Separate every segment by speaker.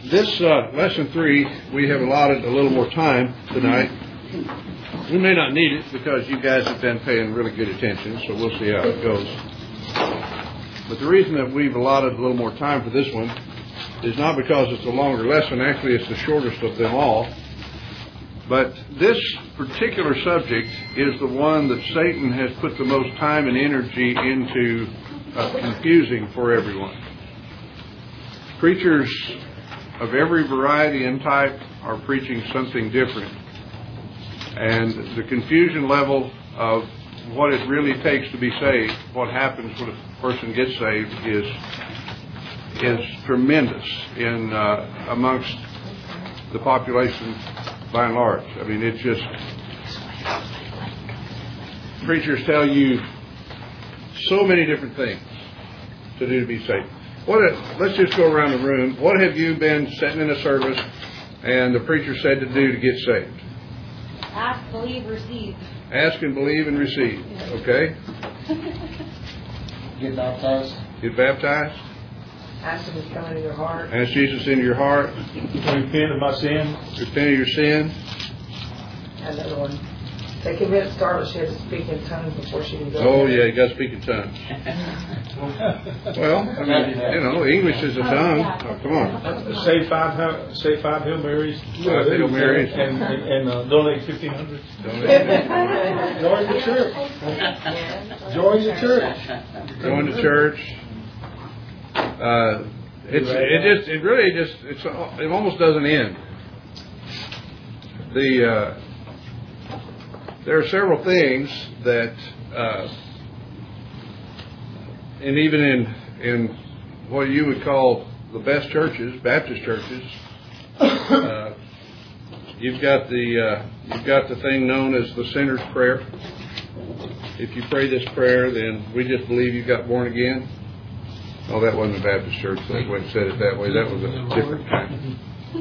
Speaker 1: This lesson 3, we have allotted a little more time tonight. We may not need it because you guys have been paying really good attention, so we'll see how it goes. But the reason that we've allotted a little more time for this one is not because it's a longer lesson. Actually, it's the shortest of them all. But this particular subject is the one that Satan has put the most time and energy into confusing for everyone. Preachers of every variety and type are preaching something different. And the confusion level of what it really takes to be saved, what happens when a person gets saved, is tremendous in amongst the population by and large. I mean, it's just, preachers tell you so many different things to do to be saved. Let's just go around the room. What have you been sitting in a service and the preacher said to do to get saved?
Speaker 2: Ask, believe, receive.
Speaker 1: Ask and believe and receive. Okay?
Speaker 3: Get baptized.
Speaker 1: Get baptized.
Speaker 4: Ask Him to come into your heart.
Speaker 1: Ask Jesus into your heart.
Speaker 5: Repent of my sin.
Speaker 1: Repent of your sin.
Speaker 4: Another one. Take a minute, start. She has to speak in tongues before she can go.
Speaker 1: Oh, yeah, you got to speak in tongues. Well, I mean, English is a tongue. Oh, come on.
Speaker 5: Say five Hail Marys.
Speaker 1: 5 Hail Marys.
Speaker 5: And donate $1,500. Join the church. Join the church.
Speaker 1: Join the church. It almost doesn't end. There are several things that, and even in what you would call the best churches, Baptist churches, you've got the thing known as the sinner's prayer. If you pray this prayer, then we just believe you got born again. Oh, that wasn't a Baptist church. They wouldn't said it that way. That was a different kind.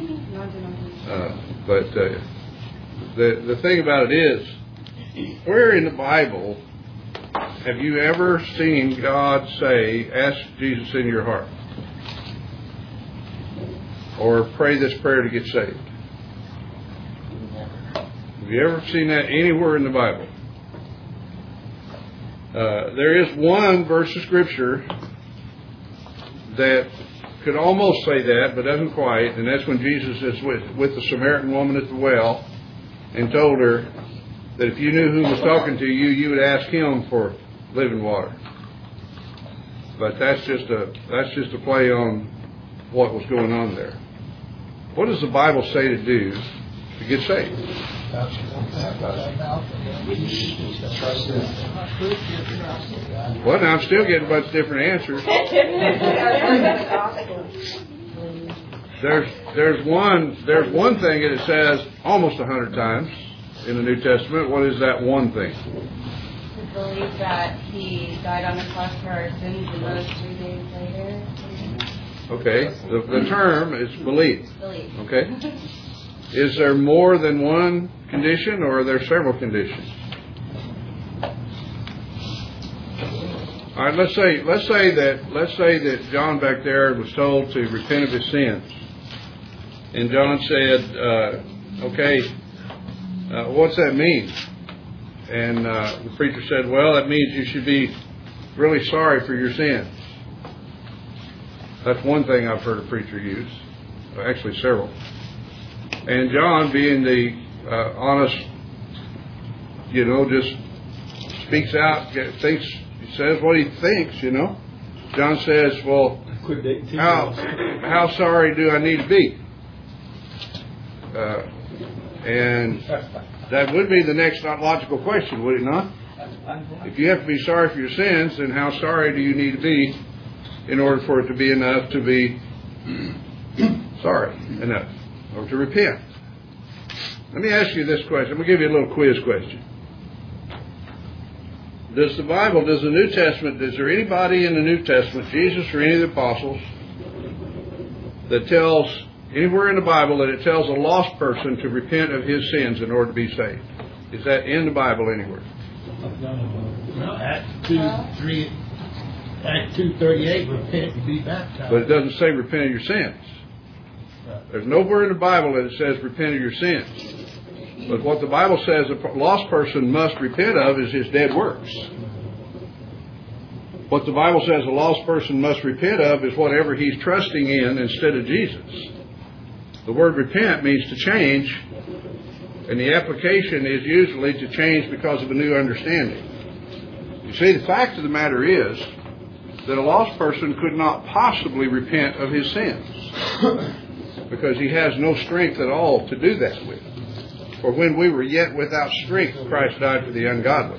Speaker 1: But the thing about it is, where in the Bible have you ever seen God say, ask Jesus in your heart? Or pray this prayer to get saved? Have you ever seen that anywhere in the Bible? There is one verse of Scripture that could almost say that, but doesn't quite, and that's when Jesus is with the Samaritan woman at the well and told her that if you knew who was talking to you, you would ask him for living water. But that's just a play on what was going on there. What does the Bible say to do to get saved? Well, now I'm still getting a bunch of different answers. There's one thing that it says almost 100 times in the New Testament. What is that one thing?
Speaker 2: To believe that He died on the cross for our sins and rose 3 days later.
Speaker 1: Okay, the term is belief.
Speaker 2: Believe.
Speaker 1: Okay. Is there more than one condition, or are there several conditions? All right, let's say that John back there was told to repent of his sins, and John said, "Okay, what's that mean?" And the preacher said, "Well, that means you should be really sorry for your sins." That's one thing I've heard a preacher use. Actually, several. And John, being the honest, just speaks out, says what he thinks, John says, well, how sorry do I need to be? And that would be the next logical question, would it not? If you have to be sorry for your sins, then how sorry do you need to be in order for it to be enough to be sorry enough? Or to repent. Let me ask you this question. I'm going to give you a little quiz question. Does the New Testament, is there anybody in the New Testament, Jesus or any of the apostles, that tells, anywhere in the Bible, that it tells a lost person to repent of his sins in order to be saved? Is that in the Bible anywhere?
Speaker 3: No, Acts 2:38, repent and be baptized.
Speaker 1: But it doesn't say repent of your sins. There's nowhere in the Bible that it says repent of your sins. But what the Bible says a lost person must repent of is his dead works. What the Bible says a lost person must repent of is whatever he's trusting in instead of Jesus. The word repent means to change, and the application is usually to change because of a new understanding. You see, the fact of the matter is that a lost person could not possibly repent of his sins because he has no strength at all to do that with. For when we were yet without strength, Christ died for the ungodly.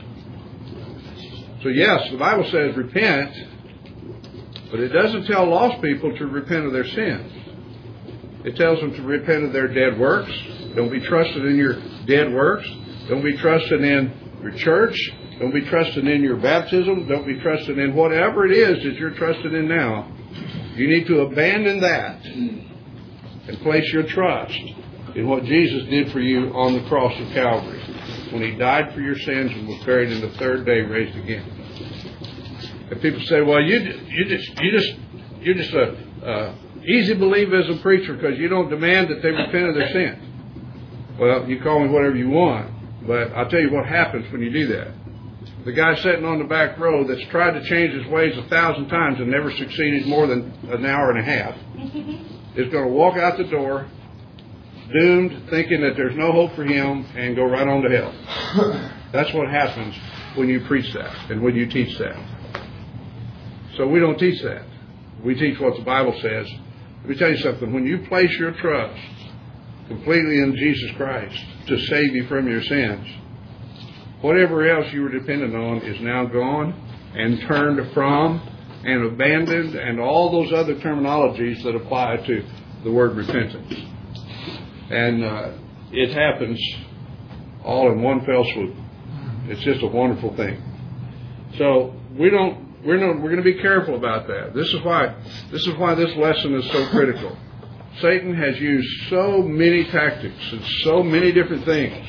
Speaker 1: So yes, the Bible says repent, but it doesn't tell lost people to repent of their sins. It tells them to repent of their dead works. Don't be trusted in your dead works. Don't be trusted in your church. Don't be trusted in your baptism. Don't be trusted in whatever it is that you're trusted in now. You need to abandon that and place your trust in what Jesus did for you on the cross of Calvary, when He died for your sins and was buried, and the third day raised again. And people say, "Well, you're just a easy believism preacher because you don't demand that they repent of their sins." Well, you call me whatever you want, but I'll tell you what happens when you do that. The guy sitting on the back row that's tried to change his ways 1,000 times and never succeeded more than an hour and a half is going to walk out the door doomed, thinking that there's no hope for him, and go right on to hell. That's what happens when you preach that and when you teach that. So we don't teach that. We teach what the Bible says. Let me tell you something. When you place your trust completely in Jesus Christ to save you from your sins, whatever else you were dependent on is now gone and turned from and abandoned, and all those other terminologies that apply to the word repentance. And it happens all in one fell swoop. It's just a wonderful thing. So we're going to be careful about that. This is why this lesson is so critical. Satan has used so many tactics and so many different things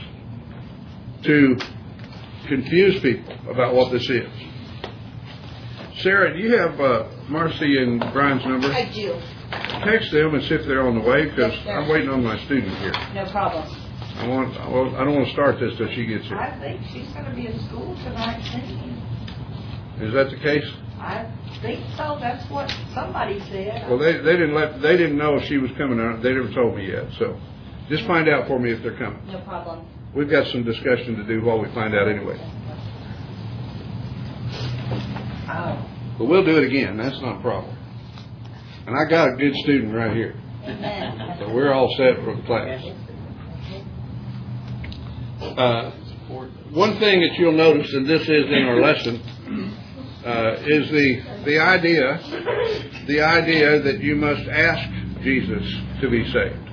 Speaker 1: to confuse people about what this is. Sarah, do you have Marcy and Brian's number?
Speaker 2: I do.
Speaker 1: Text them and see if they're on the way, because I'm waiting on my student here.
Speaker 2: No problem.
Speaker 1: I don't want to start this till she gets here.
Speaker 6: I think she's going to be in school tonight singing.
Speaker 1: Is that the case?
Speaker 6: I think so. That's what somebody said.
Speaker 1: Well, they didn't know if she was coming out. They never told me yet. So just find out for me if they're coming.
Speaker 2: No problem.
Speaker 1: We've got some discussion to do while we find out anyway.
Speaker 6: Oh.
Speaker 1: But we'll do it again. That's not a problem. And I got a good student right here.
Speaker 2: Amen.
Speaker 1: So we're all set for the class. One thing that you'll notice, and this is in our lesson, is the idea that you must ask Jesus to be saved.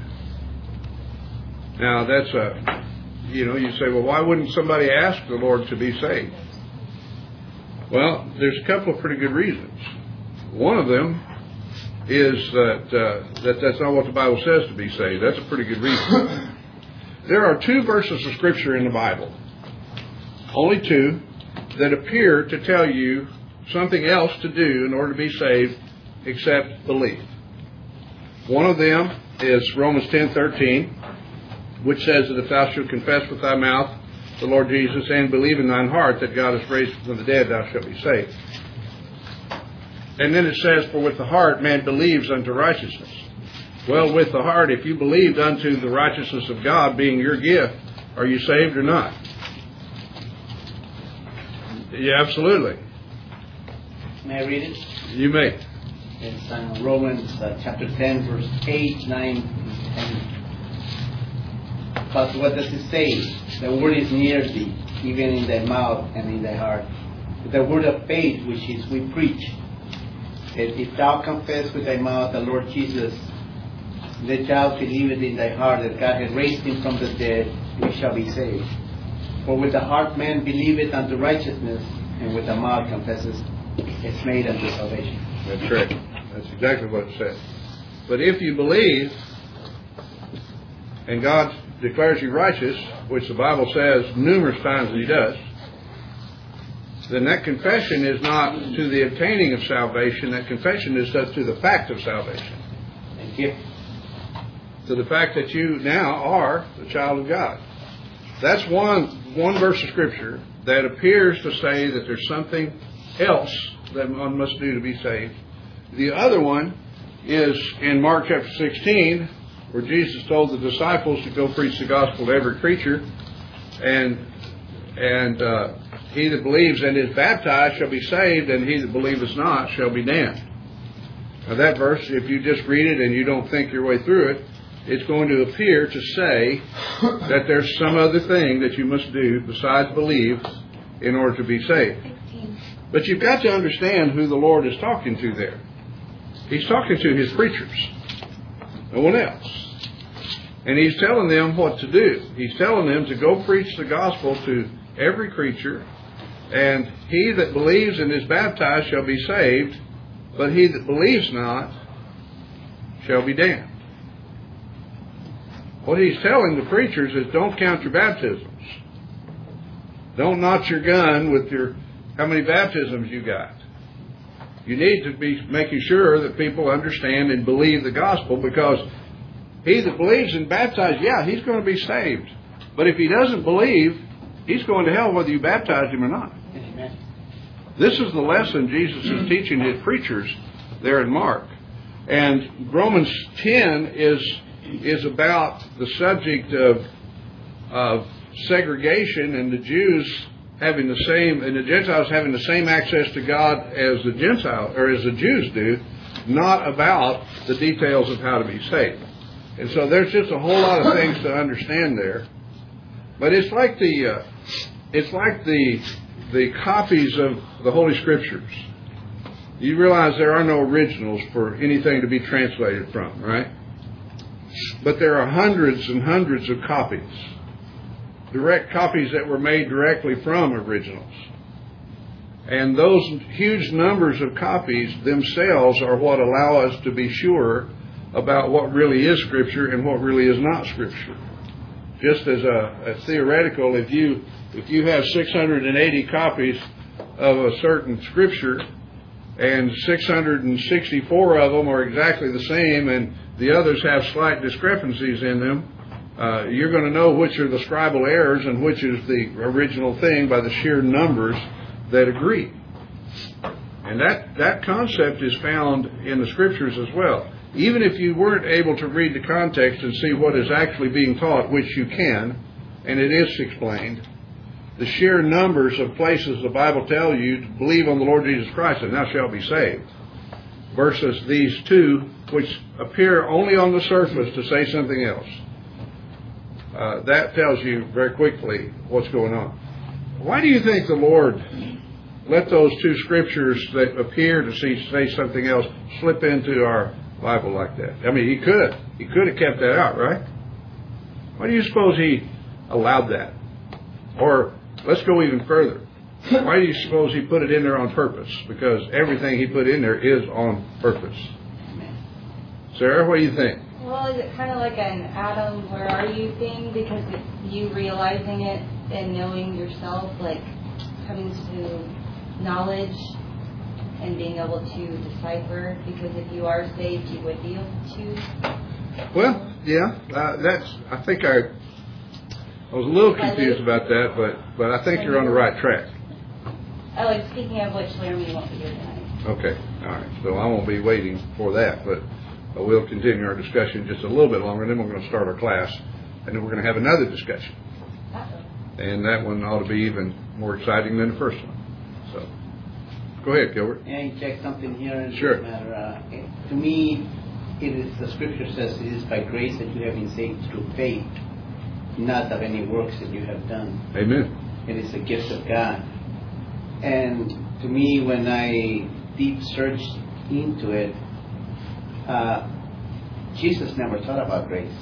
Speaker 1: Now that's you say, well, why wouldn't somebody ask the Lord to be saved? Well, there's a couple of pretty good reasons. One of them is that that's not what the Bible says to be saved. That's a pretty good reason. There are 2 verses of Scripture in the Bible, only 2, that appear to tell you something else to do in order to be saved except believe. One of them is Romans 10:13, which says that if thou shalt confess with thy mouth the Lord Jesus and believe in thine heart that God has raised him from the dead, thou shalt be saved. And then it says, for with the heart man believes unto righteousness. Well, with the heart, if you believed unto the righteousness of God being your gift, are you saved or not? Yeah, absolutely.
Speaker 7: May I read it?
Speaker 1: You may.
Speaker 7: It's Romans chapter 10, verse 8, 9, and 10. But what does it say? The word is near thee, even in thy mouth and in thy heart. The word of faith, which is we preach. That if thou confess with thy mouth the Lord Jesus, that thou believest in thy heart that God hath raised him from the dead, we shall be saved. For with the heart man believeth unto righteousness, and with the mouth confesses it's made unto salvation.
Speaker 1: That's correct. That's exactly what it says. But if you believe, and God declares you righteous, which the Bible says numerous times that He does, then that confession is not to the obtaining of salvation. That confession is to the fact of salvation.
Speaker 7: And gift.
Speaker 1: to the fact that you now are the child of God. That's one verse of Scripture that appears to say that there's something else that one must do to be saved. The other one is in Mark chapter 16, where Jesus told the disciples to go preach the gospel to every creature, and he that believes and is baptized shall be saved, and he that believeth not shall be damned. Now that verse, if you just read it and you don't think your way through it, it's going to appear to say that there's some other thing that you must do besides believe in order to be saved. But you've got to understand who the Lord is talking to there. He's talking to His preachers, no one else. And He's telling them what to do. He's telling them to go preach the gospel to every creature, and he that believes and is baptized shall be saved, but he that believes not shall be damned. What He's telling the preachers is don't count your baptisms. Don't notch your gun with how many baptisms you got. You need to be making sure that people understand and believe the gospel, because he that believes and baptized, he's going to be saved. But if he doesn't believe, he's going to hell whether you baptize him or not.
Speaker 7: Amen.
Speaker 1: This is the lesson Jesus is teaching His preachers there in Mark. And Romans 10 is about the subject of segregation, and the Jews having the same, and the Gentiles having the same access to God as the Gentiles, or as the Jews do, not about the details of how to be saved. And so there's just a whole lot of things to understand there. But it's like the copies of the Holy Scriptures. You realize there are no originals for anything to be translated from, right? But there are hundreds and hundreds of copies. Direct copies that were made directly from originals. And those huge numbers of copies themselves are what allow us to be sure about what really is Scripture and what really is not Scripture. Just as a theoretical, if you have 680 copies of a certain Scripture, and 664 of them are exactly the same, and the others have slight discrepancies in them, you're going to know which are the scribal errors and which is the original thing by the sheer numbers that agree. And that concept is found in the Scriptures as well. Even if you weren't able to read the context and see what is actually being taught, which you can, and it is explained, the sheer numbers of places the Bible tells you to believe on the Lord Jesus Christ and thou shalt be saved, versus these two which appear only on the surface to say something else. That tells you very quickly what's going on. Why do you think the Lord let those two Scriptures that appear to say something else slip into our Bible like that? I mean, He could have kept that out, right? Why do you suppose He allowed that? Or let's go even further. Why do you suppose He put it in there on purpose? Because everything He put in there is on purpose. Sarah, what do you think?
Speaker 2: Well, is it kind of like an Adam, where are you thing? Because it's you realizing it and knowing yourself, like coming to knowledge and being able to decipher. Because if you are saved, you would be able to.
Speaker 1: Well, yeah, I think I was a little confused about that, but I think you're on the right track.
Speaker 2: Oh, and speaking of which, Laramie won't be here tonight.
Speaker 1: Okay, all right. So I won't be waiting for that, but we'll continue our discussion just a little bit longer, and then we're going to start our class, and then we're going to have another discussion. And that one ought to be even more exciting than the first one. So, go ahead, Gilbert.
Speaker 7: Can I check something here?
Speaker 1: Sure.
Speaker 7: Matter? To me, it is, the Scripture says it is by grace that you have been saved through faith, not of any works that you have done.
Speaker 1: Amen.
Speaker 7: It is a gift of God. And to me, when I deep searched into it, Jesus never taught about grace.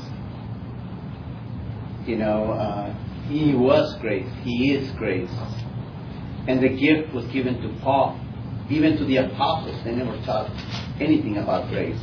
Speaker 7: He was grace. He is grace. And the gift was given to Paul. Even to the apostles, they never taught anything about grace.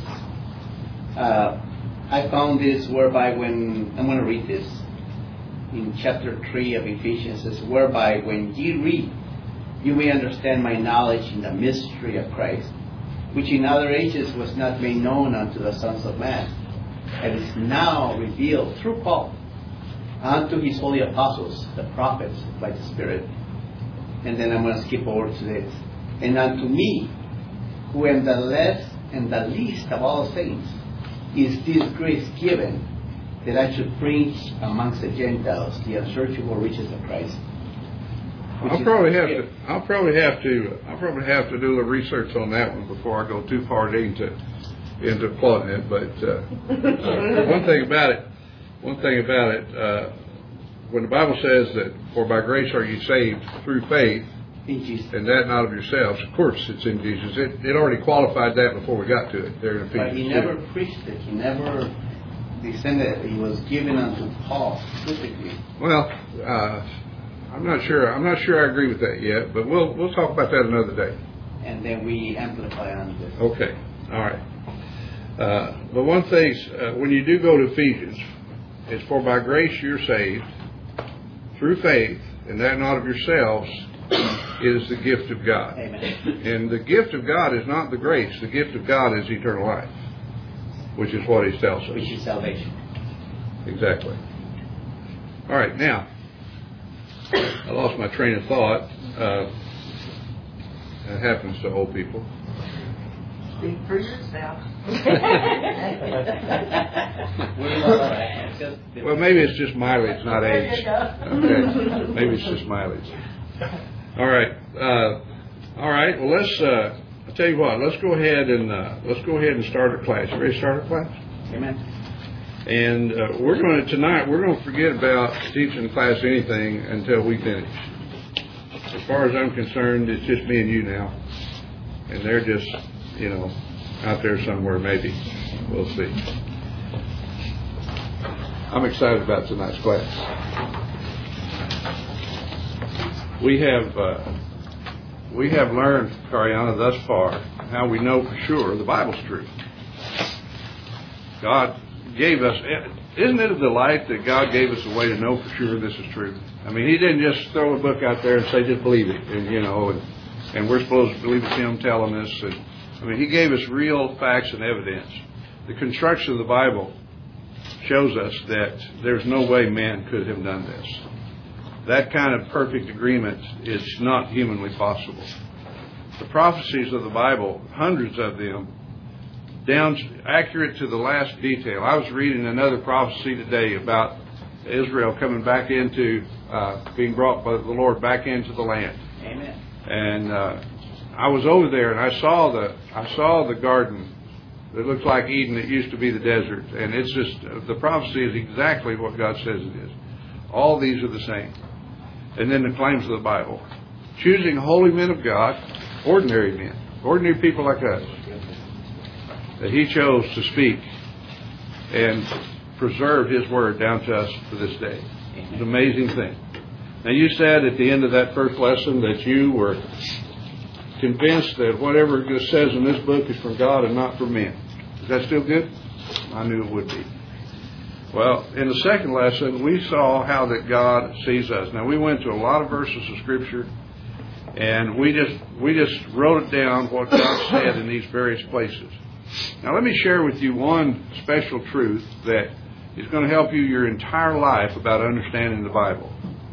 Speaker 7: I found this whereby when, I'm going to read this, in chapter 3 of Ephesians, it says, whereby when ye read, you may understand my knowledge in the mystery of Christ, which in other ages was not made known unto the sons of man, that is now revealed through Paul unto his holy apostles, the prophets, by the Spirit. And then I'm going to skip over to this. And unto me, who am the less and the least of all saints, is this grace given, that I should preach amongst the Gentiles the unsearchable riches of Christ.
Speaker 1: I'll probably have to do a little research on that one before I go too far into plotting it. But one thing about it, when the Bible says that, for by grace are you saved through faith,
Speaker 7: In Jesus.
Speaker 1: and that not of yourselves, of course it's in Jesus. It already qualified that before we got to it there in Ephesians
Speaker 7: But he
Speaker 1: 2.
Speaker 7: never preached it. He never descended. It was given unto Paul specifically.
Speaker 1: Well, I'm not sure I agree with that yet, but we'll talk about that another day.
Speaker 7: And then we amplify on this.
Speaker 1: Okay, all right. But one thing, when you do go to Ephesians, it's for by grace you're saved through faith, and that not of yourselves, is the gift of God.
Speaker 7: Amen.
Speaker 1: And the gift of God is not the grace. The gift of God is eternal life, which is what he tells us.
Speaker 7: Which is salvation.
Speaker 1: Exactly. All right, now, I lost my train of thought. That happens to old people.
Speaker 6: Speak for yourself.
Speaker 1: Well, maybe it's just mileage, not age. Okay, maybe it's just mileage. All right. Well, let's. I'll tell you what. Let's go ahead and start our class. You ready to start our class?
Speaker 7: Amen.
Speaker 1: And we're going to forget about teaching the class anything until we finish. As far as I'm concerned, it's just me and you now, and they're just, out there somewhere. Maybe we'll see. I'm excited about tonight's class. We have learned, Cariana, thus far, how we know for sure the Bible's true. God gave us, isn't it a delight that God gave us a way to know for sure this is true? I mean, he didn't just throw a book out there and say, just believe it, and we're supposed to believe it's him telling us. He gave us real facts and evidence. The construction of the Bible shows us that there's no way man could have done this. That kind of perfect agreement is not humanly possible. The prophecies of the Bible, hundreds of them, down accurate to the last detail. I was reading another prophecy today about Israel coming back into, being brought by the Lord back into the land.
Speaker 7: Amen.
Speaker 1: And I was over there and I saw the garden that looks like Eden. It used to be the desert, and it's just the prophecy is exactly what God says it is. All these are the same. And then the claims of the Bible, choosing holy men of God, ordinary men, ordinary people like us, that he chose to speak and preserve his word down to us for this day. It's an amazing thing. Now, you said at the end of that first lesson that you were convinced that whatever it says in this book is from God and not from men. Is that still good? I knew it would be. Well, in the second lesson, we saw how that God sees us. Now, we went to a lot of verses of Scripture, and we just wrote it down what God said in these various places. Now, let me share with you one special truth that is going to help you your entire life about understanding the Bible.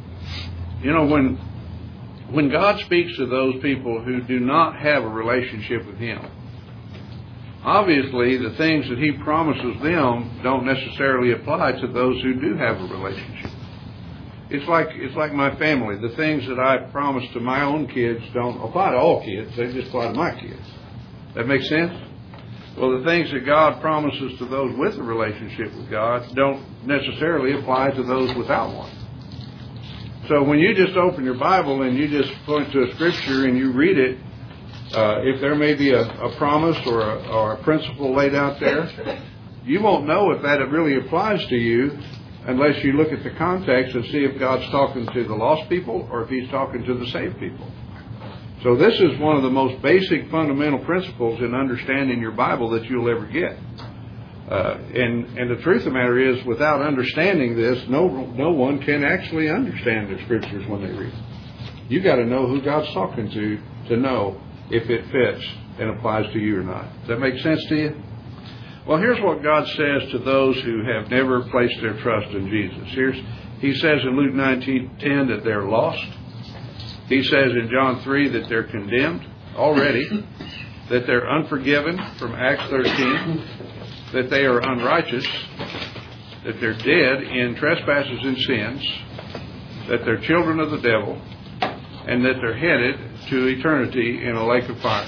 Speaker 1: When God speaks to those people who do not have a relationship with him, obviously the things that he promises them don't necessarily apply to those who do have a relationship. It's like my family. The things that I promise to my own kids don't apply to all kids. They just apply to my kids. That makes sense? Well, the things that God promises to those with a relationship with God don't necessarily apply to those without one. So when you just open your Bible and you just point to a scripture and you read it, if there may be a promise or a principle laid out there, you won't know if that really applies to you unless you look at the context and see if God's talking to the lost people or if he's talking to the saved people. So this is one of the most basic fundamental principles in understanding your Bible that you'll ever get. And the truth of the matter is, without understanding this, no one can actually understand the Scriptures when they read. You got to know who God's talking to know if it fits and applies to you or not. Does that make sense to you? Well, here's what God says to those who have never placed their trust in Jesus. He says in Luke 19:10 that they're lost. He says in John 3 that they're condemned already, that they're unforgiven from Acts 13, that they are unrighteous, that they're dead in trespasses and sins, that they're children of the devil, and that they're headed to eternity in a lake of fire.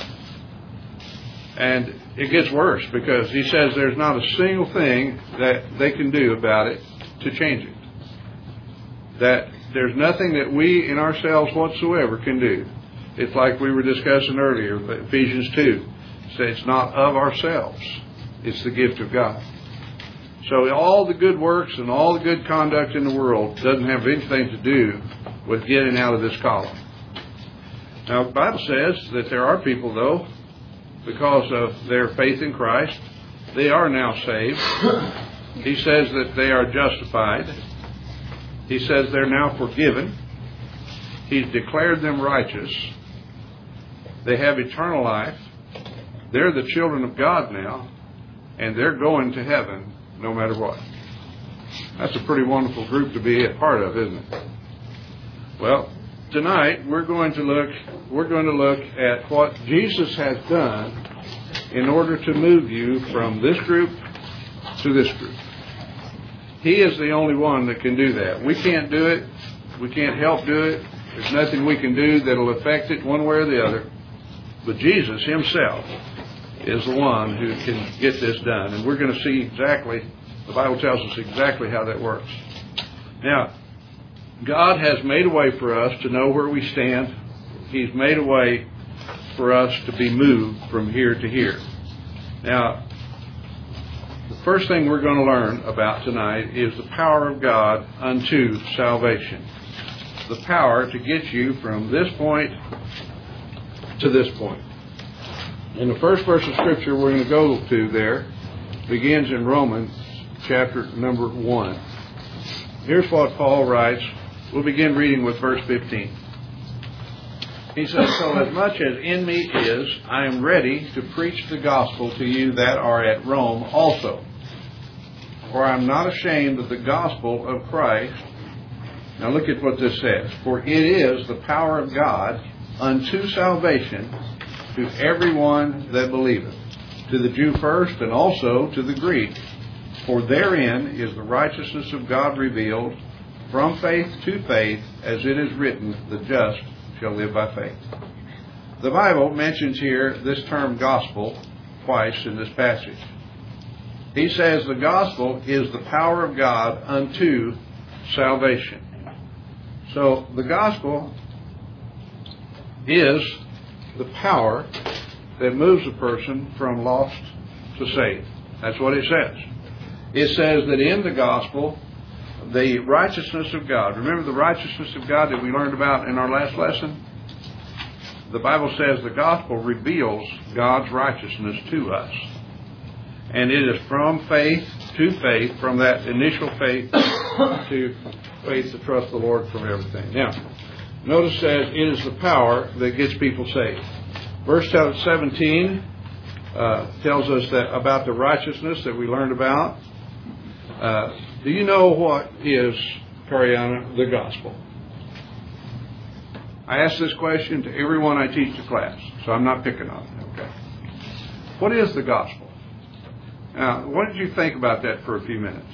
Speaker 1: And it gets worse, because he says there's not a single thing that they can do about it to change it. That there's nothing that we in ourselves whatsoever can do. It's like we were discussing earlier, Ephesians 2. It's not of ourselves. It's the gift of God. So all the good works and all the good conduct in the world doesn't have anything to do with getting out of this column. Now, the Bible says that there are people, though, because of their faith in Christ, they are now saved. He says that they are justified. He says they're now forgiven. He's declared them righteous. They have eternal life. They're the children of God now, and they're going to heaven no matter what. That's a pretty wonderful group to be a part of, isn't it? Well, tonight we're going to look at what Jesus has done in order to move you from this group to this group. He is the only one that can do that. We can't do it. We can't help do it. There's nothing we can do that'll affect it one way or the other. But Jesus himself is the one who can get this done. And we're going to see exactly, the Bible tells us exactly how that works. Now, God has made a way for us to know where we stand. He's made a way for us to be moved from here to here. Now, the first thing we're going to learn about tonight is the power of God unto salvation. The power to get you from this point to this point. And the first verse of Scripture we're going to go to there begins in Romans chapter number 1. Here's what Paul writes. We'll begin reading with verse 15. He says, "So as much as in me is, I am ready to preach the gospel to you that are at Rome also. For I am not ashamed of the gospel of Christ." Now look at what this says. "For it is the power of God unto salvation to everyone that believeth, to the Jew first, and also to the Greek. For therein is the righteousness of God revealed, from faith to faith, as it is written, the just shall live by faith." The Bible mentions here this term gospel twice in this passage. He says the gospel is the power of God unto salvation. So the gospel is the power that moves a person from lost to saved. That's what it says. It says that in the gospel, the righteousness of God. Remember the righteousness of God that we learned about in our last lesson? The Bible says the gospel reveals God's righteousness to us. And it is from faith to faith, from that initial faith to faith to trust the Lord from everything. Now, notice it says it is the power that gets people saved. Verse 17 tells us that about the righteousness that we learned about. Do you know what is, Cariana, the gospel? I ask this question to everyone I teach the class, so I'm not picking on it. Okay. What is the gospel? Now, what did you think about that for a few minutes?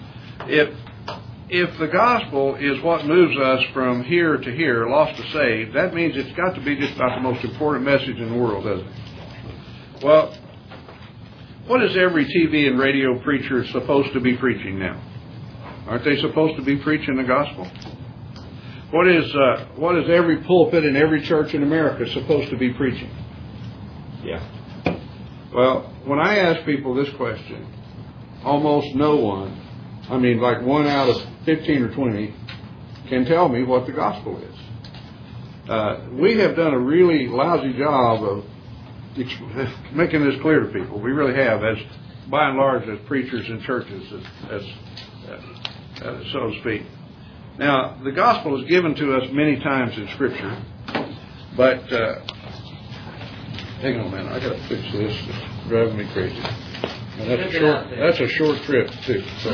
Speaker 1: If the gospel is what moves us from here to here, lost to saved, that means it's got to be just about the most important message in the world, doesn't it? Well, what is every TV and radio preacher supposed to be preaching now? Aren't they supposed to be preaching the gospel? What is every pulpit in every church in America supposed to be preaching? Yeah. Well, when I ask people this question, almost no one, I mean like 1 out of 15 or 20, can tell me what the gospel is. We have done a really lousy job of making this clear to people. We really have, as by and large, as preachers in churches, as so to speak. Now, the gospel is given to us many times in Scripture, but hang on a minute, I got to fix this. It's driving me crazy. And that's a short trip too. So.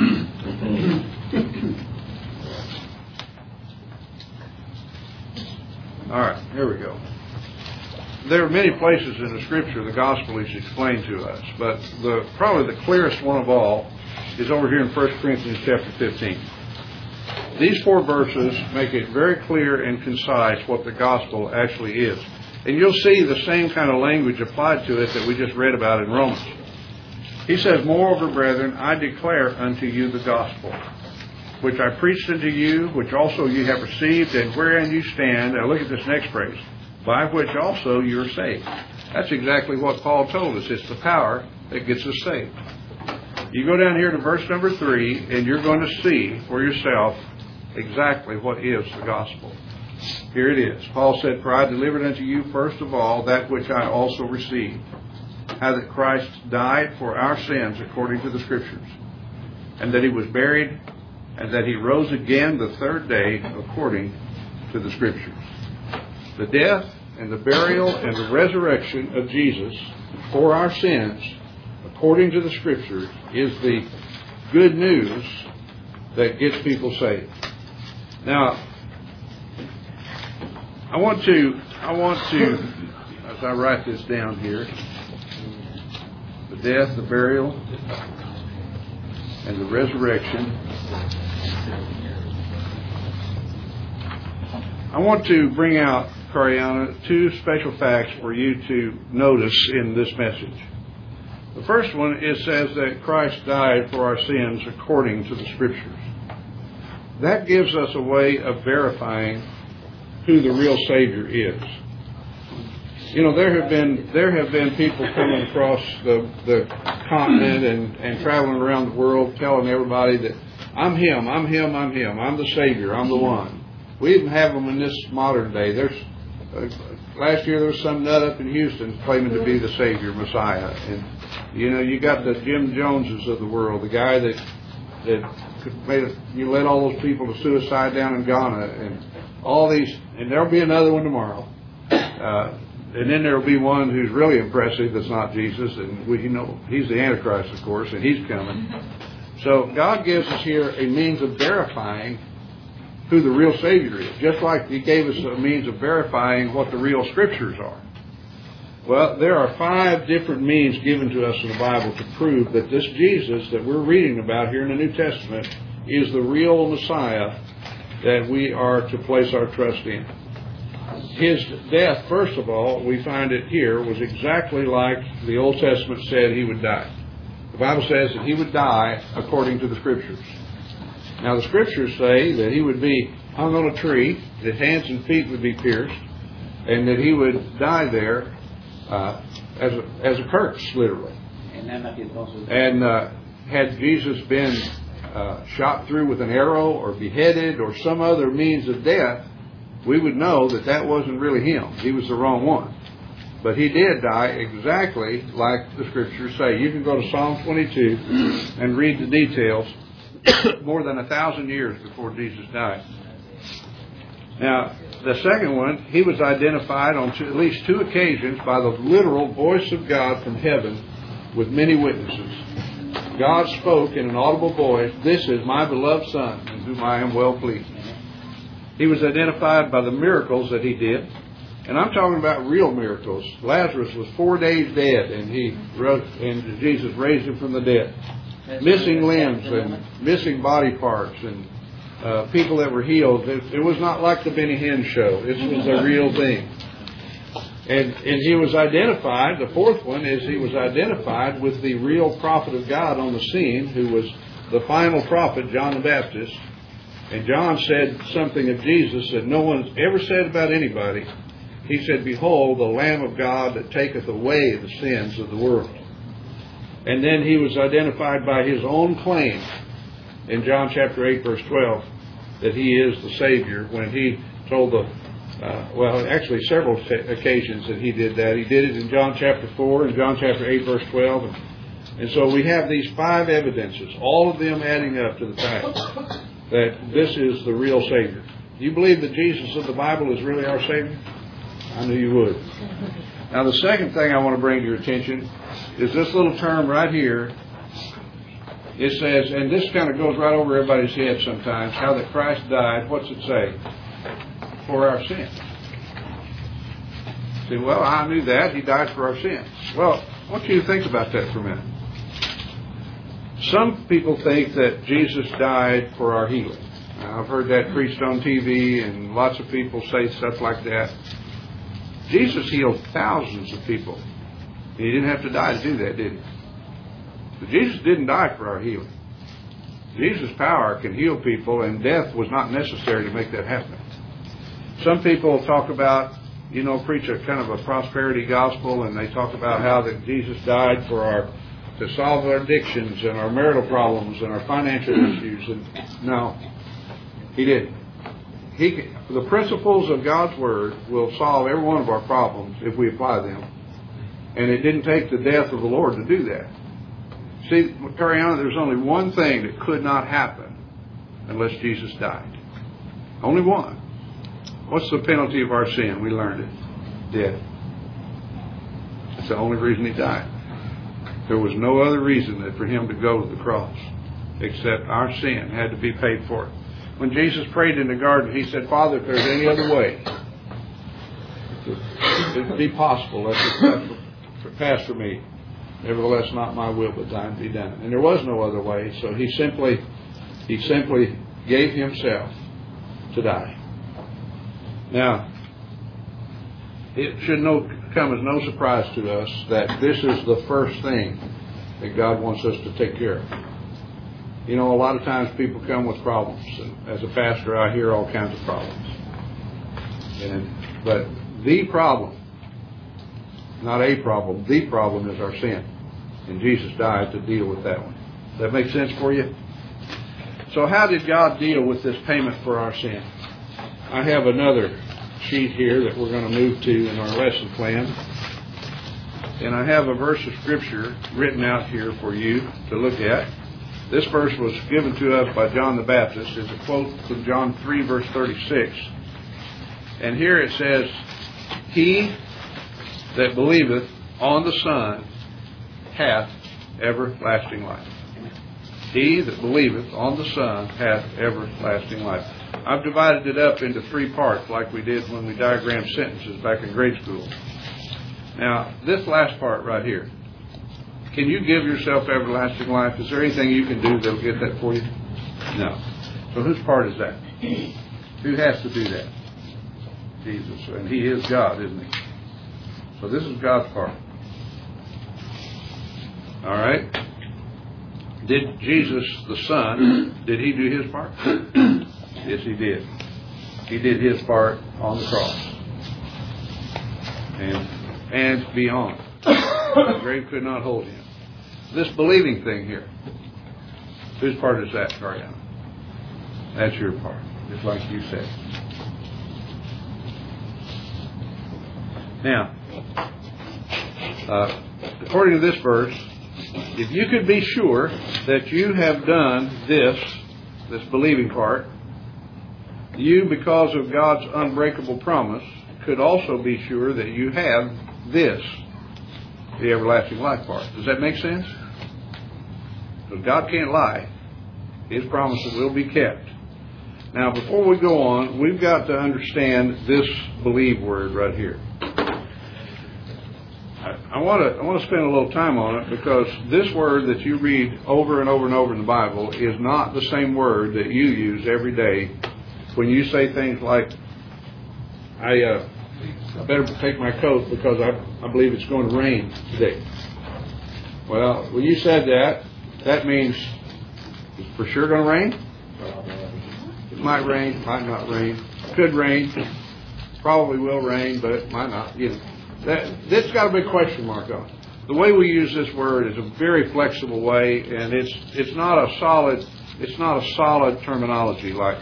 Speaker 1: All right, here we go. There are many places in the Scripture the gospel is explained to us, but probably the clearest one of all is over here in 1 Corinthians chapter 15. These 4 verses make it very clear and concise what the gospel actually is. And you'll see the same kind of language applied to it that we just read about in Romans. He says, "Moreover, brethren, I declare unto you the gospel, which I preached unto you, which also you have received, and wherein you stand." Now look at this next phrase. "By which also you are saved." That's exactly what Paul told us. It's the power that gets us saved. You go down here to verse number 3, and you're going to see for yourself exactly what is the gospel. Here it is. Paul said, "For I delivered unto you first of all that which I also received, how that Christ died for our sins according to the Scriptures, and that he was buried, and that he rose again the 3rd day according to the Scriptures." The death and the burial and the resurrection of Jesus for our sins, according to the Scriptures, is the good news that gets people saved. Now, I want to, as I write this down here, the death, the burial, and the resurrection. I want to bring out, Cariana, 2 special facts for you to notice in this message. The first one, it says that Christ died for our sins according to the Scriptures. That gives us a way of verifying who the real Savior is. You know, there have been people coming across the continent and traveling around the world telling everybody that I'm Him, I'm the Savior, I'm the one. We even have them in this modern day. Last year there was some nut up in Houston claiming to be the Savior, Messiah. And, you know, you got the Jim Joneses of the world, the guy that you led all those people to suicide down in Ghana, and all these, and there'll be another one tomorrow. And then there'll be one who's really impressive that's not Jesus, and he's the Antichrist, of course, and he's coming. So God gives us here a means of verifying who the real Savior is, just like He gave us a means of verifying what the real Scriptures are. Well, there are 5 different means given to us in the Bible to prove that this Jesus that we're reading about here in the New Testament is the real Messiah that we are to place our trust in. His death, first of all, we find it here, was exactly like the Old Testament said He would die. The Bible says that He would die according to the Scriptures. Now, the Scriptures say that He would be hung on a tree, that hands and feet would be pierced, and that He would die there as a curse, literally. And had Jesus been shot through with an arrow or beheaded or some other means of death, we would know that that wasn't really Him. He was the wrong one. But He did die exactly like the Scriptures say. You can go to Psalm 22 and read the details. More than 1,000 years before Jesus died. Now, the second one, He was identified on at least 2 occasions by the literal voice of God from heaven with many witnesses. God spoke in an audible voice, "This is my beloved Son, in whom I am well pleased." He was identified by the miracles that He did. And I'm talking about real miracles. Lazarus was 4 days dead, and Jesus raised him from the dead. Missing limbs and missing body parts and people that were healed. It was not like the Benny Hinn show. This was a real thing. And He was identified, the fourth one is He was identified with the real prophet of God on the scene, who was the final prophet, John the Baptist. And John said something of Jesus that no one's ever said about anybody. He said, "Behold, the Lamb of God that taketh away the sins of the world." And then He was identified by His own claim in John chapter 8, verse 12, that He is the Savior, when He told actually several occasions that He did that. He did it in John chapter 4 and John chapter 8, verse 12. And so we have these 5 evidences, all of them adding up to the fact that this is the real Savior. Do you believe that Jesus of the Bible is really our Savior? I knew you would. Now, the second thing I want to bring to your attention is this little term right here. It says, and this kind of goes right over everybody's head sometimes, how that Christ died. What's it say? For our sins. Say, well, I knew that. He died for our sins. Well, I want you to think about that for a minute. Some people think that Jesus died for our healing. Now, I've heard that preached on TV, and lots of people say stuff like that. Jesus healed thousands of people. He didn't have to die to do that, did he? But Jesus didn't die for our healing. Jesus' power can heal people, and death was not necessary to make that happen. Some people talk about, preach a kind of a prosperity gospel, and they talk about how that Jesus died to solve our addictions and our marital problems and our financial issues. And no, he didn't. The principles of God's Word will solve every one of our problems if we apply them. And it didn't take the death of the Lord to do that. See, Mariana, there's only one thing that could not happen unless Jesus died. Only one. What's the penalty of our sin? We learned it. Death. That's the only reason he died. There was no other reason than for him to go to the cross, except our sin had to be paid for. When Jesus prayed in the garden, he said, Father, if there's any other way, if it be possible, let this pass from me. Nevertheless, not my will, but thine be done. And there was no other way, so he simply gave himself to die. Now, it should come as no surprise to us that this is the first thing that God wants us to take care of. A lot of times people come with problems, and as a pastor, I hear all kinds of problems. But the problem, not a problem, the problem is our sin. And Jesus died to deal with that one. Does that make sense for you? So how did God deal with this payment for our sin? I have another sheet here that we're going to move to in our lesson plan. And I have a verse of Scripture written out here for you to look at. This verse was given to us by John the Baptist. It's a quote from John 3, verse 36. And here it says, He that believeth on the Son hath everlasting life. He that believeth on the Son hath everlasting life. I've divided it up into 3 parts like we did when we diagrammed sentences back in grade school. Now, this last part right here, can you give yourself everlasting life? Is there anything you can do that will get that for you? No. So whose part is that? Who has to do that? Jesus. And He is God, isn't He? So this is God's part. All right? Did Jesus, the Son, did He do His part? Yes, He did. He did His part on the cross. And beyond. The grave could not hold Him. This believing thing here, whose part is that, Ariana? That's your part, just like you said. Now, according to this verse, if you could be sure that you have done this believing part, you, because of God's unbreakable promise, could also be sure that you have this, the everlasting life part. Does that make sense? Because God can't lie. His promises will be kept. Now, before we go on, we've got to understand this believe word right here. I want to spend a little time on it because this word that you read over and over and over in the Bible is not the same word that you use every day when you say things like, I better take my coat because I believe it's going to rain today. Well, when you said that, that means it's for sure going to rain? It might rain, might not rain. Could rain, probably will rain, but it might not. That's got a big question mark on it. The way we use this word is a very flexible way, and it's not a solid terminology like.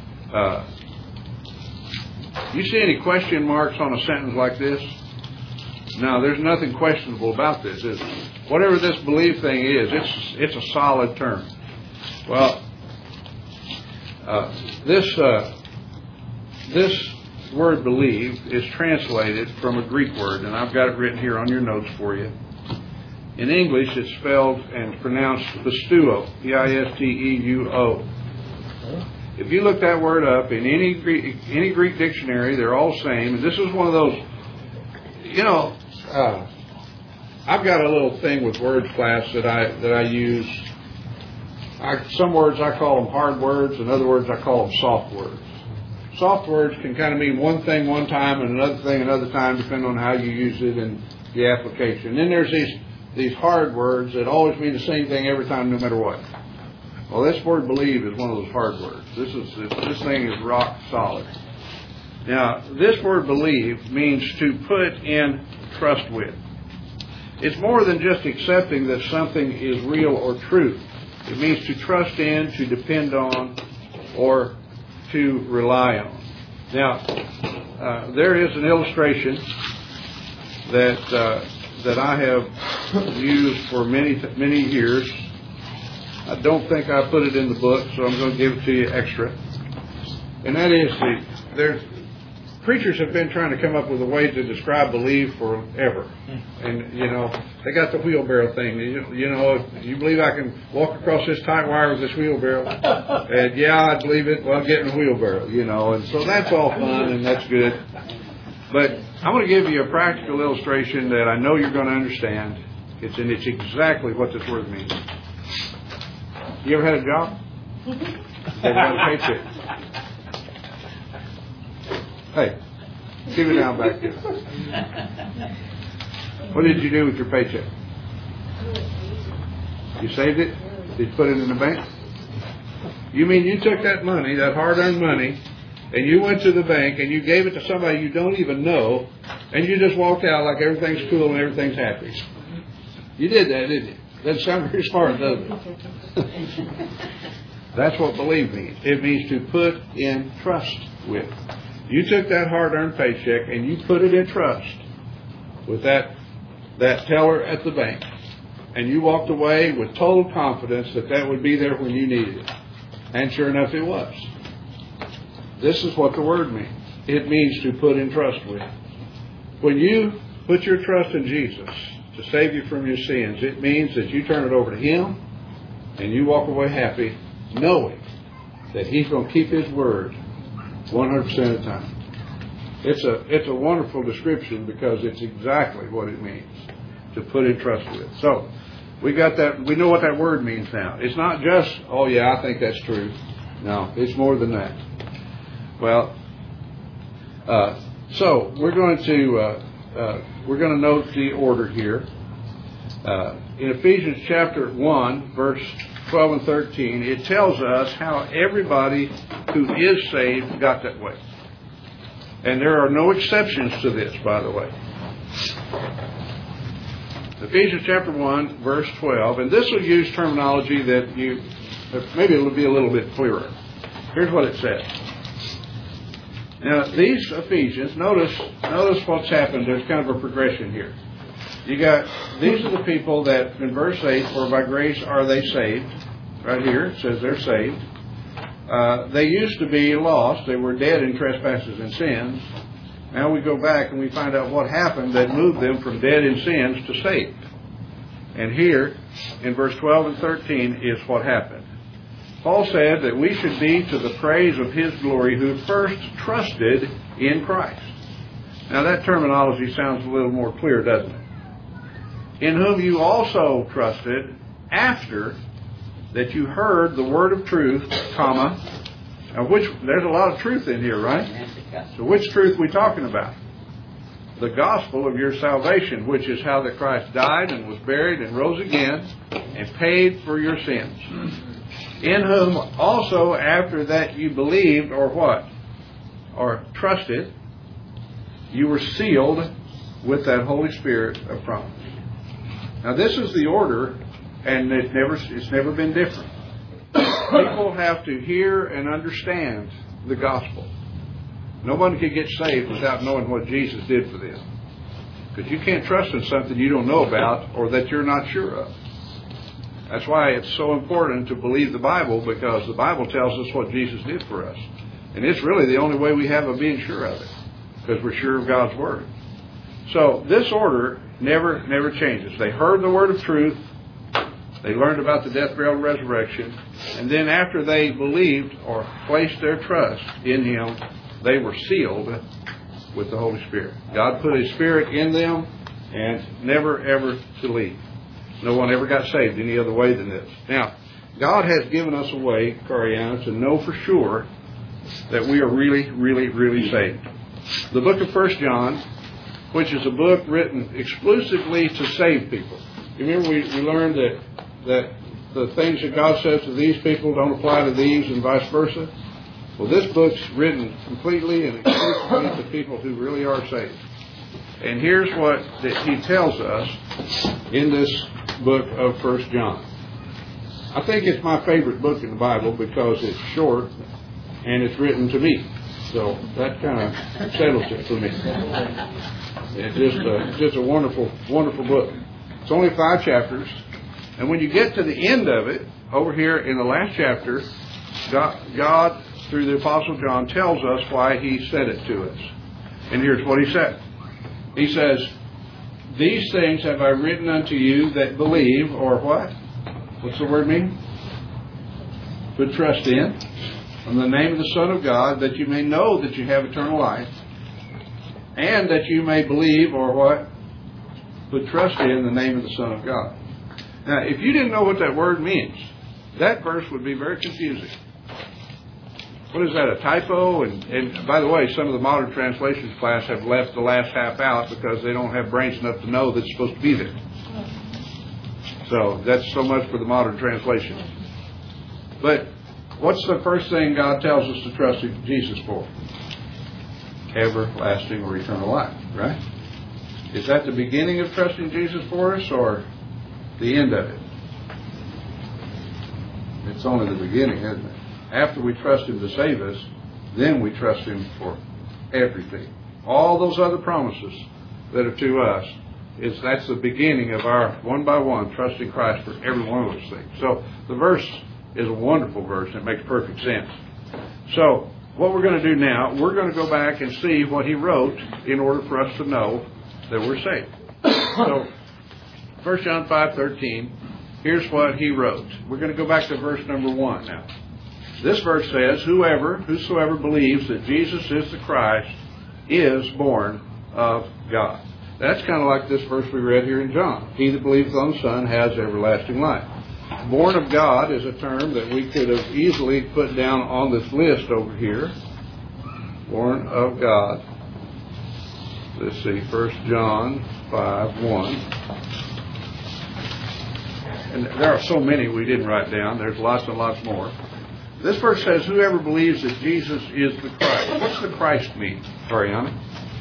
Speaker 1: You see any question marks on a sentence like this? No, there's nothing questionable about this, is it? Whatever this believe thing is, it's a solid term. Well, this word believe is translated from a Greek word, and I've got it written here on your notes for you. In English, it's spelled and pronounced pisteuo, P-I-S-T-E-U-O. If you look that word up in any Greek dictionary, they're all the same. And this is one of those, I've got a little thing with words class that I use. Some words I call them hard words, and other words I call them soft words. Soft words can kind of mean one thing one time and another thing another time, depending on how you use it and the application. Then there's these hard words that always mean the same thing every time, no matter what. Well, this word believe is one of those hard words. This thing is rock solid. Now, this word believe means to put in trust with. It's more than just accepting that something is real or true. It means to trust in, to depend on, or to rely on. Now, there is an illustration that I have used for many years. I don't think I put it in the book, so I'm going to give it to you extra. And that is, preachers have been trying to come up with a way to describe believe forever. And, they got the wheelbarrow thing. You believe I can walk across this tight wire with this wheelbarrow? And yeah, I believe it. Well, I'm getting a wheelbarrow, And so that's all fun and that's good. But I'm going to give you a practical illustration that I know you're going to understand. It's exactly what this word means. You ever had a job? Ever had a paycheck? Hey, keep it down back there. What did you do with your paycheck? You saved it? Did you put it in the bank? You mean you took that money, that hard-earned money, and you went to the bank and you gave it to somebody you don't even know, and you just walked out like everything's cool and everything's happy? You did that, didn't you? Doesn't sound very smart, does it? That's what believe means. It means to put in trust with. You took that hard-earned paycheck and you put it in trust with that teller at the bank. And you walked away with total confidence that would be there when you needed it. And sure enough, it was. This is what the word means. It means to put in trust with. When you put your trust in Jesus to save you from your sins, it means that you turn it over to Him and you walk away happy, knowing that He's going to keep His word 100% of the time. It's a wonderful description because it's exactly what it means to put in trust with. So we got that. We know what that word means now. It's not just, oh yeah, I think that's true. No, it's more than that. Well, so we're going to note the order here. In Ephesians chapter 1, verse 12 and 13, it tells us how everybody who is saved got that way. And there are no exceptions to this, by the way. Ephesians chapter 1, verse 12, and this will use terminology that maybe it'll be a little bit clearer. Here's what it says. Now, these Ephesians, notice what's happened. There's kind of a progression here. These are the people that, in verse 8, for by grace are they saved. Right here, it says they're saved. They used to be lost. They were dead in trespasses and sins. Now we go back and we find out what happened that moved them from dead in sins to saved. And here, in verse 12 and 13, is what happened. Paul said that we should be to the praise of His glory who first trusted in Christ. Now that terminology sounds a little more clear, doesn't it? In whom you also trusted after that you heard the word of truth, comma, now which, there's a lot of truth in here, right? So which truth are we talking about? The gospel of your salvation, which is how that Christ died and was buried and rose again and paid for your sins. In whom also after that you believed, or what? Or trusted, you were sealed with that Holy Spirit of promise. Now this is the order, and it's never been different. People have to hear and understand the gospel. No one can get saved without knowing what Jesus did for them. Because you can't trust in something you don't know about or that you're not sure of. That's why it's so important to believe the Bible, because the Bible tells us what Jesus did for us. And it's really the only way we have of being sure of it. because we're sure of God's Word. So this order never changes. They heard the word of truth. They learned about the death, burial, and resurrection. And then after they believed or placed their trust in Him, they were sealed with the Holy Spirit. God put His Spirit in them and never, ever to leave. No one ever got saved any other way than this. Now, God has given us a way, Cariana, to know for sure that we are really, really, really saved. The book of 1 John, which is a book written exclusively to save people. You remember we learned that the things that God says to these people don't apply to these and vice versa? Well, this book's written completely and exclusively to people who really are saved. And here's what that he tells us in this book of 1 John. I think it's my favorite book in the Bible because it's short and it's written to me. So that kind of settles it for me. It's just a wonderful, wonderful book. It's only 5 chapters. And when you get to the end of it, over here in the last chapter, God, through the Apostle John, tells us why He said it to us. And here's what He said. He says, "These things have I written unto you that believe," or what? What's the word mean? Put trust in the name of the Son of God, that you may know that you have eternal life, and that you may believe, or what? Put trust in the name of the Son of God. Now, if you didn't know what that word means, that verse would be very confusing. What is that, a typo? And by the way, some of the modern translations class have left the last half out because they don't have brains enough to know that it's supposed to be there. So that's so much for the modern translation. But what's the first thing God tells us to trust in Jesus for? Everlasting or eternal life, right? Is that the beginning of trusting Jesus for us or the end of it? It's only the beginning, isn't it? After we trust Him to save us, then we trust Him for everything. All those other promises that are to us, that's the beginning of our one by one trusting Christ for every one of those things. So the verse is a wonderful verse and it makes perfect sense. So what we're going to do now, we're going to go back and see what he wrote in order for us to know that we're saved. So 1 John 5:13, here's what he wrote. We're going to go back to verse number 1 now. This verse says, whosoever believes that Jesus is the Christ is born of God. That's kind of like this verse we read here in John. He that believes on the Son has everlasting life. Born of God is a term that we could have easily put down on this list over here. Born of God. Let's see, 1 John 5:1. And there are so many we didn't write down. There's lots and lots more. This verse says, whoever believes that Jesus is the Christ. What's the Christ mean, Ariana?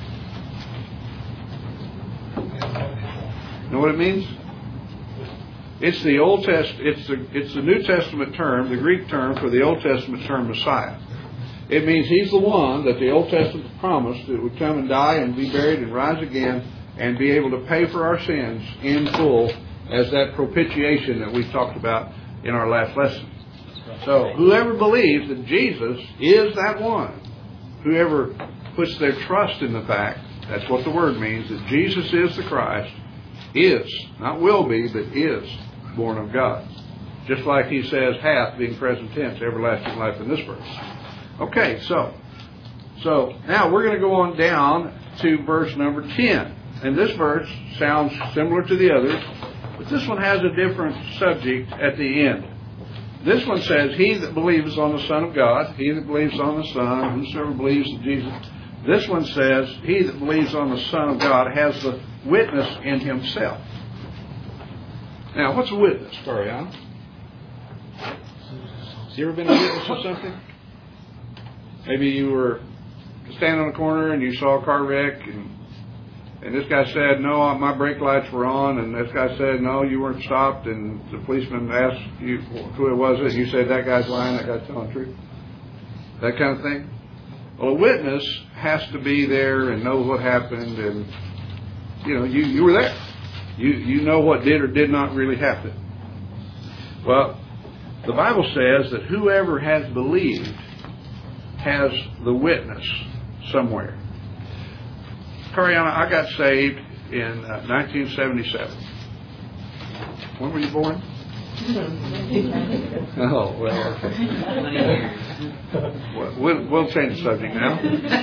Speaker 1: Know what it means? It's the Old it's the New Testament term, the Greek term for the Old Testament term Messiah. It means He's the one that the Old Testament promised that would come and die and be buried and rise again and be able to pay for our sins in full as that propitiation that we talked about in our last lesson. So whoever believes that Jesus is that one, whoever puts their trust in the fact, that's what the word means, that Jesus is the Christ, is, not will be, but is born of God. Just like he says, hath, being present tense, everlasting life in this verse. Okay, so now we're going to go on down to verse number 10. And this verse sounds similar to the others, but this one has a different subject at the end. This one says, he that believes on the Son of God, he that believes on the Son, whosoever believes in Jesus. This one says, he that believes on the Son of God has the witness in himself. Now, what's a witness, Ariana? You ever been a witness of something? Maybe you were standing on a corner and you saw a car wreck and this guy said, no, my brake lights were on, and this guy said, no, you weren't stopped, and the policeman asked you who it was, and you said, that guy's lying, that guy's telling the truth. That kind of thing. Well, a witness has to be there and know what happened, and you were there. You know what did or did not really happen. Well, the Bible says that whoever has believed has the witness somewhere. Cariana, I got saved in 1977. When were you born? Oh, well, okay. We'll change the subject now.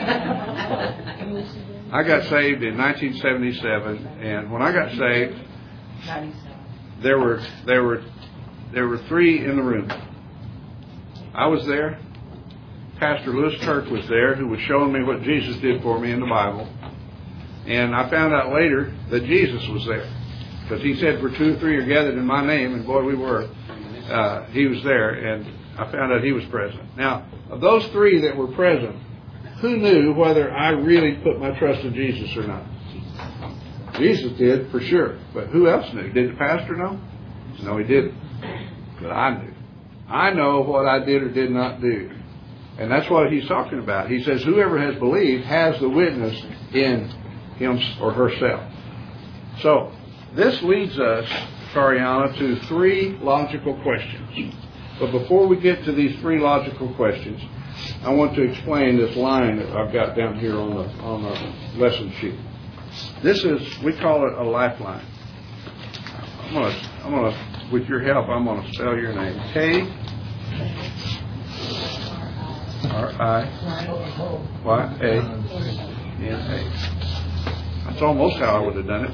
Speaker 1: I got saved in 1977, and when I got saved, there were three in the room. I was there. Pastor Lewis Kirk was there, who was showing me what Jesus did for me in the Bible. And I found out later that Jesus was there, because he said, "Where 2 or 3 are gathered in my name," and boy, we were. He was there, and I found out he was present. Now, of those three that were present, who knew whether I really put my trust in Jesus or not? Jesus did, for sure. But who else knew? Did the pastor know? No, he didn't. But I knew. I know what I did or did not do. And that's what he's talking about. He says, whoever has believed has the witness in him or herself. So, this leads us, Cariana, to 3 logical questions. But before we get to these 3 logical questions, I want to explain this line that I've got down here on the lesson sheet. This is, we call it a lifeline. I'm gonna, with your help, I'm gonna spell your name. K-R-I-Y-A-N-A. That's almost how I would have done it.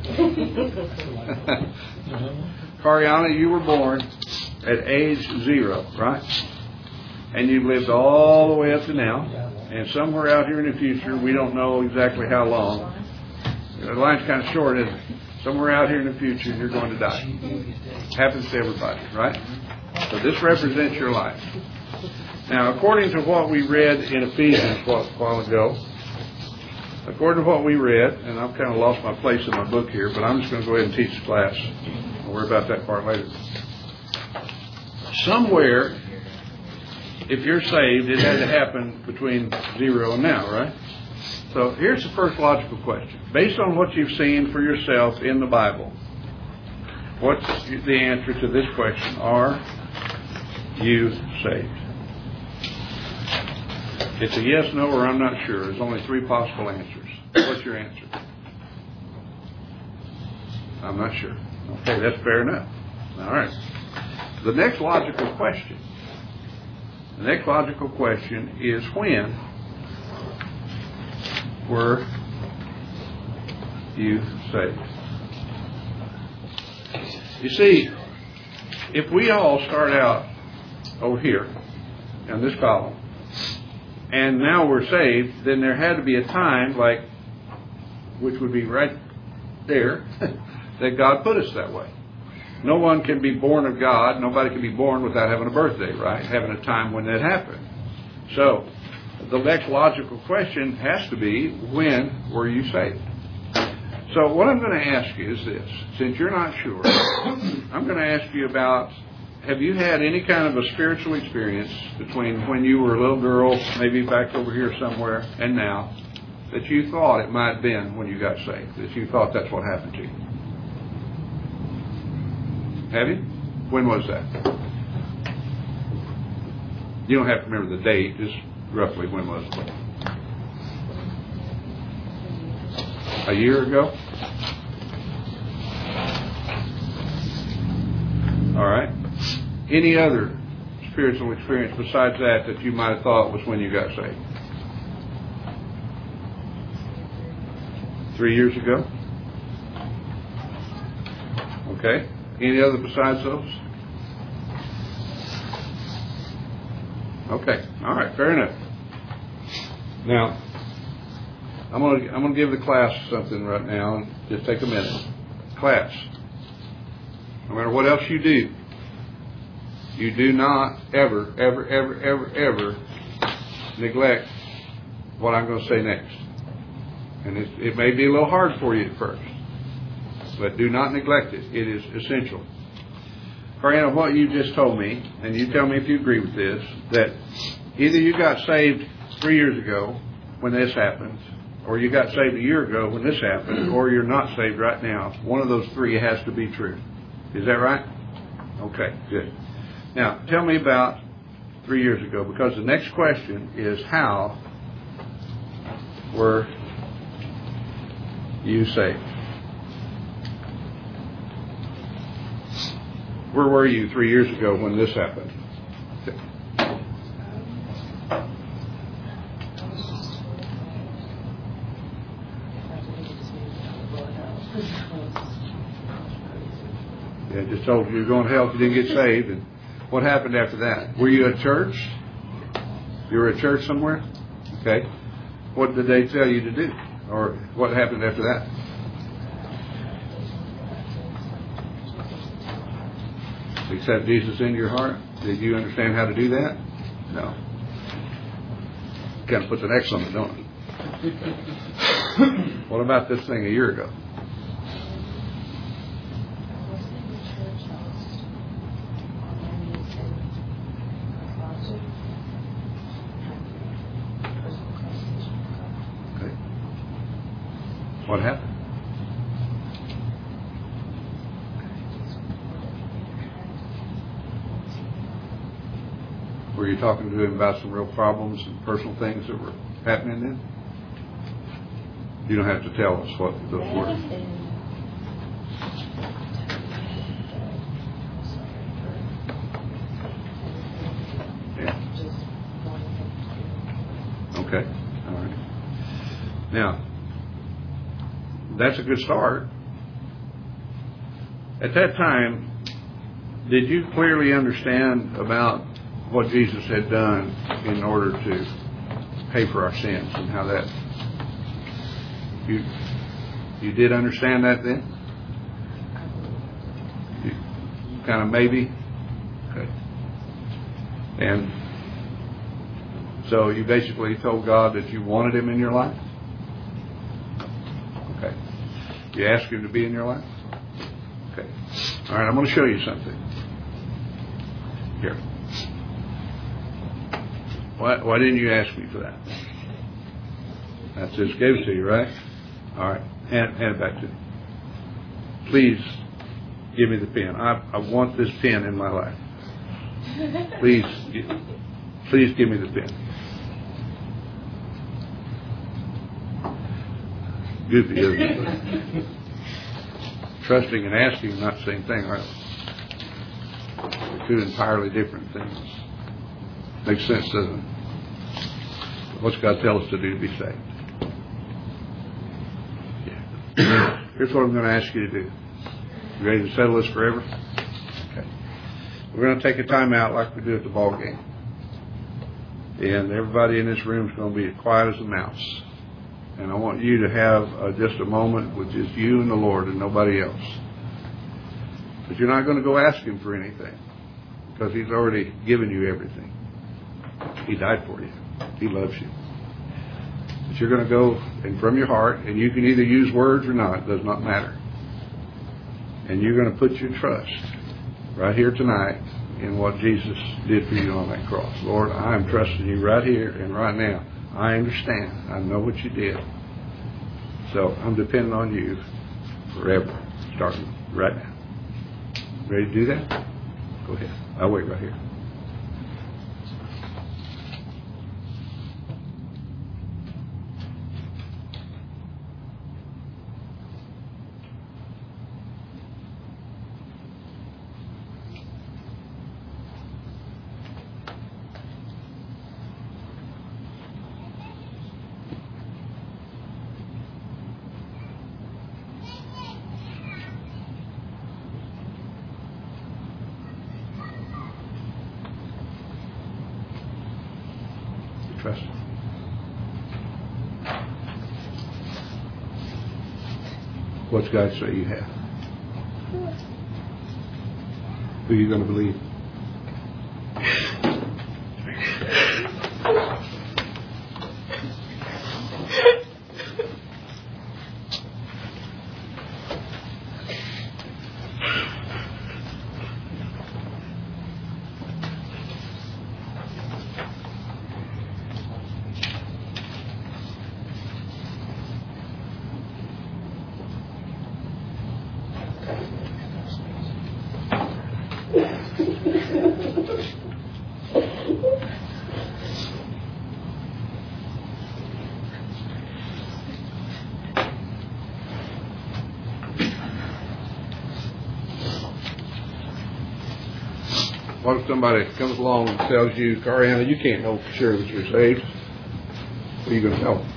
Speaker 1: Cariana, you were born at age 0, right? And you've lived all the way up to now. And somewhere out here in the future, we don't know exactly how long. The line's kind of short, isn't it? Somewhere out here in the future, you're going to die. Happens to everybody, right? So this represents your life. Now, according to what we read in Ephesians a while ago, according to what we read, and I've kind of lost my place in my book here, but I'm just going to go ahead and teach the class. I'll worry about that part later. Somewhere, if you're saved, it had to happen between 0 and now, right? So here's the first logical question. Based on what you've seen for yourself in the Bible, what's the answer to this question? Are you saved? It's a yes, no, or I'm not sure. There's only 3 possible answers. What's your answer? I'm not sure. Okay, that's fair enough. All right. The next logical question. The next logical question is, when were you saved? You see, if we all start out over here in this column, and now we're saved, then there had to be a time, like, which would be right there, that God put us that way. No one can be born of God. Nobody can be born without having a birthday, right? Having a time when that happened. So, the next logical question has to be, when were you saved? So what I'm going to ask you is this. Since you're not sure, I'm going to ask you about, have you had any kind of a spiritual experience between when you were a little girl, maybe back over here somewhere, and now, that you thought it might have been when you got saved, that you thought that's what happened to you? Have you? When was that? You don't have to remember the date, just roughly when was it? A year ago? All right. Any other spiritual experience besides that you might have thought was when you got saved? 3 years ago? Okay. Any other besides those? Okay. All right. Fair enough. Now, I'm going to give the class something right now. Just take a minute. Class. No matter what else you do not ever neglect what I'm going to say next. And it may be a little hard for you at first, but do not neglect it. It is essential. Cariana, what you just told me, and you tell me if you agree with this, that either you got saved 3 years ago when this happened, or you got saved a year ago when this happened, or you're not saved right now. One of those 3 has to be true. Is that right? Okay, good. Now, tell me about 3 years ago, because the next question is, how were you saved? Where were you 3 years ago when this happened? Yeah, just told you were going to hell if you didn't get saved. And what happened after that? Were you at church? You were at church somewhere? Okay. What did they tell you to do? Or what happened after that? Accept Jesus into your heart? Did you understand how to do that? No. Kind of puts an X on it, don't it? What about this thing a year ago? Okay. What happened? Were you talking to him about some real problems and personal things that were happening then? You don't have to tell us what those were. Yeah. Okay. All right. Now, that's a good start. At that time, did you clearly understand about what Jesus had done in order to pay for our sins and how that you did understand that then? You kind of maybe? Okay. And so you basically told God that you wanted him in your life? Okay. You asked him to be in your life? Okay. All right, I'm going to show you something. Here. Why didn't you ask me for that? I just gave it to you, right? All right. Hand it back to me. Please give me the pen. I want this pen in my life. Please give me the pen. Goofy, isn't it? Trusting and asking are not the same thing, are they? They're two entirely different things. Makes sense, doesn't it? What's God tell us to do to be saved? Yeah. Here's what I'm going to ask you to do. You ready to settle this forever? Okay. We're going to take a time out like we do at the ball game. And everybody in this room is going to be as quiet as a mouse. And I want you to have just a moment with just you and the Lord and nobody else. But you're not going to go ask him for anything because he's already given you everything. He died for you. He loves you. But you're going to go and from your heart, and you can either use words or not. It does not matter. And you're going to put your trust right here tonight in what Jesus did for you on that cross. Lord, I am trusting you right here and right now. I understand. I know what you did. So I'm depending on you forever, starting right now. Ready to do that? Go ahead. I'll wait right here. Trust. What's God say you have? Who are you going to believe? What if somebody comes along and tells you, Cariana, you can't know for sure that you're saved? What are you going to tell them?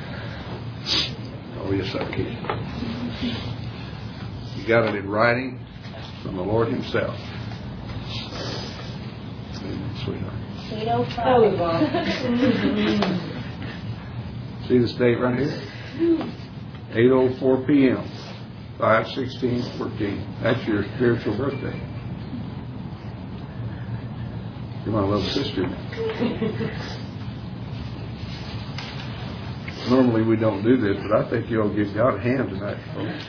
Speaker 1: Oh, yes, I can. You got it in writing from the Lord Himself. Amen, sweetheart.
Speaker 2: 8:05.
Speaker 1: See this date right here? 8:04 p.m. 5/16/14. That's your spiritual birthday. You're my little sister. Normally we don't do this, but I think you ought to give God a hand tonight, folks.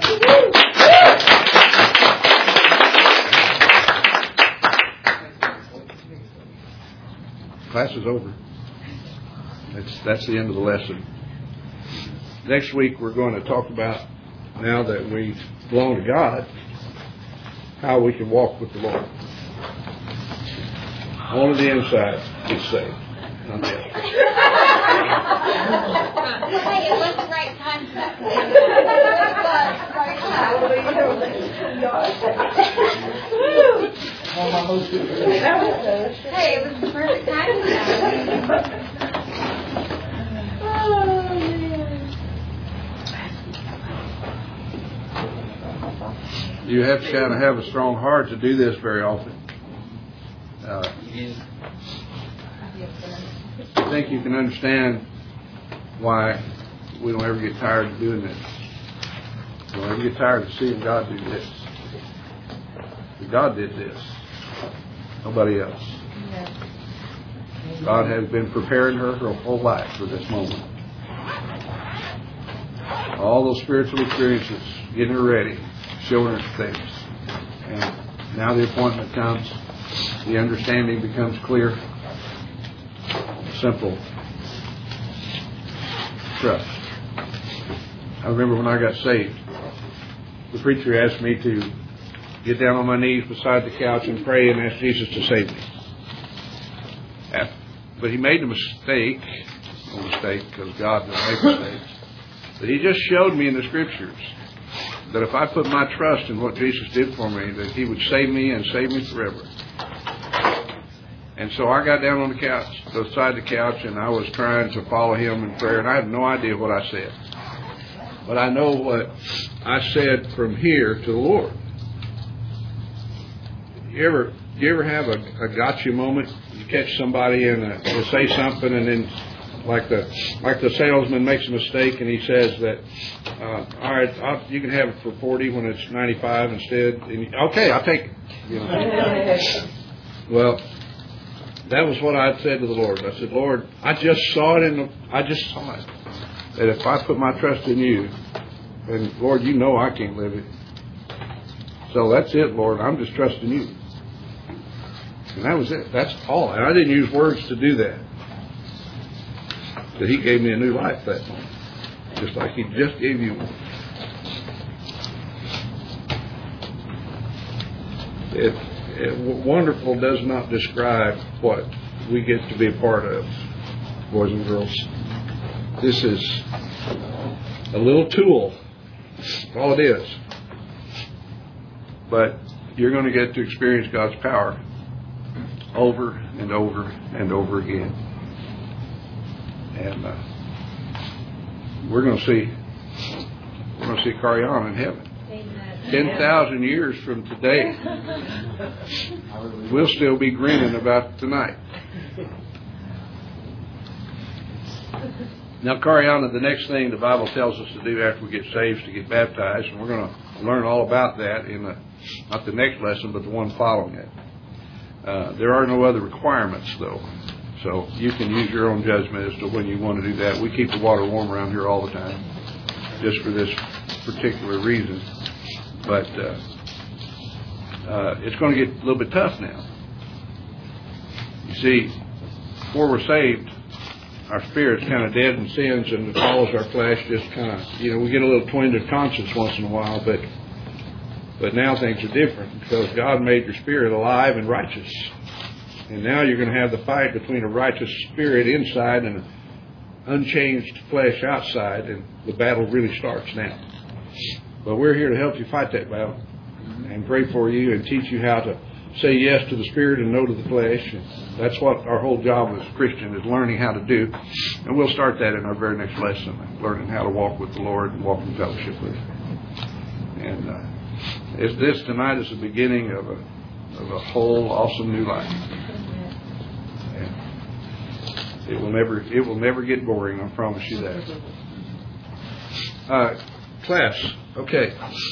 Speaker 1: Class is over. That's the end of the lesson. Next week we're going to talk about, now that we belong to God, how we can walk with the Lord. Only the inside gets saved, not the outside.
Speaker 2: Hey, it was the right time for that. Hey, it was the perfect time for that.
Speaker 1: You have to kind of have a strong heart to do this very often. I think you can understand why we don't ever get tired of doing this. We don't ever get tired of seeing God do this. God did this. Nobody else. God has been preparing her whole life for this moment. All those spiritual experiences, getting her ready, showing her things. And now the appointment comes. The understanding becomes clear. Simple. Trust. I remember when I got saved, the preacher asked me to get down on my knees beside the couch and pray and ask Jesus to save me. But he made a mistake. No mistake, because God doesn't make mistakes. But he just showed me in the Scriptures that if I put my trust in what Jesus did for me, that He would save me and save me forever. And so I got down on the couch, beside the couch, and I was trying to follow Him in prayer, and I had no idea what I said. But I know what I said from here to the Lord. You ever have a gotcha moment? You catch somebody and they say something, and then like the salesman makes a mistake and he says that, all right, you can have it for 40 when it's 95 instead. And, okay, I'll take it. You know. Well, that was what I said to the Lord. I said, Lord, I just saw it that if I put my trust in you, and Lord, you know I can't live it. So that's it, Lord. I'm just trusting you. And that was it. That's all. And I didn't use words to do that. But He gave me a new life that moment. Just like He just gave you one. Wonderful does not describe what we get to be a part of, boys and girls. This is a little tool. That's all it is. But you're going to get to experience God's power over and over and over again. And we're going to see Cariana in heaven. 10,000 years from today, we'll still be grinning about tonight. Now, Cariana, the next thing the Bible tells us to do after we get saved is to get baptized, and we're going to learn all about that in not the next lesson, but the one following it. There are no other requirements, though, so you can use your own judgment as to when you want to do that. We keep the water warm around here all the time, just for this particular reason. But it's going to get a little bit tough now. You see, before we're saved, our spirit's kind of dead in sins, and it follows our flesh just kind of, we get a little twinge of conscience once in a while, but now things are different because God made your spirit alive and righteous. And now you're going to have the fight between a righteous spirit inside and an unchanged flesh outside, and the battle really starts now. But we're here to help you fight that battle and pray for you and teach you how to say yes to the Spirit and no to the flesh. And that's what our whole job as a Christian is, learning how to do. And we'll start that in our very next lesson, learning how to walk with the Lord and walk in fellowship with Him. And this tonight is the beginning of a whole awesome new life. And it will never get boring. I promise you that. Class, okay.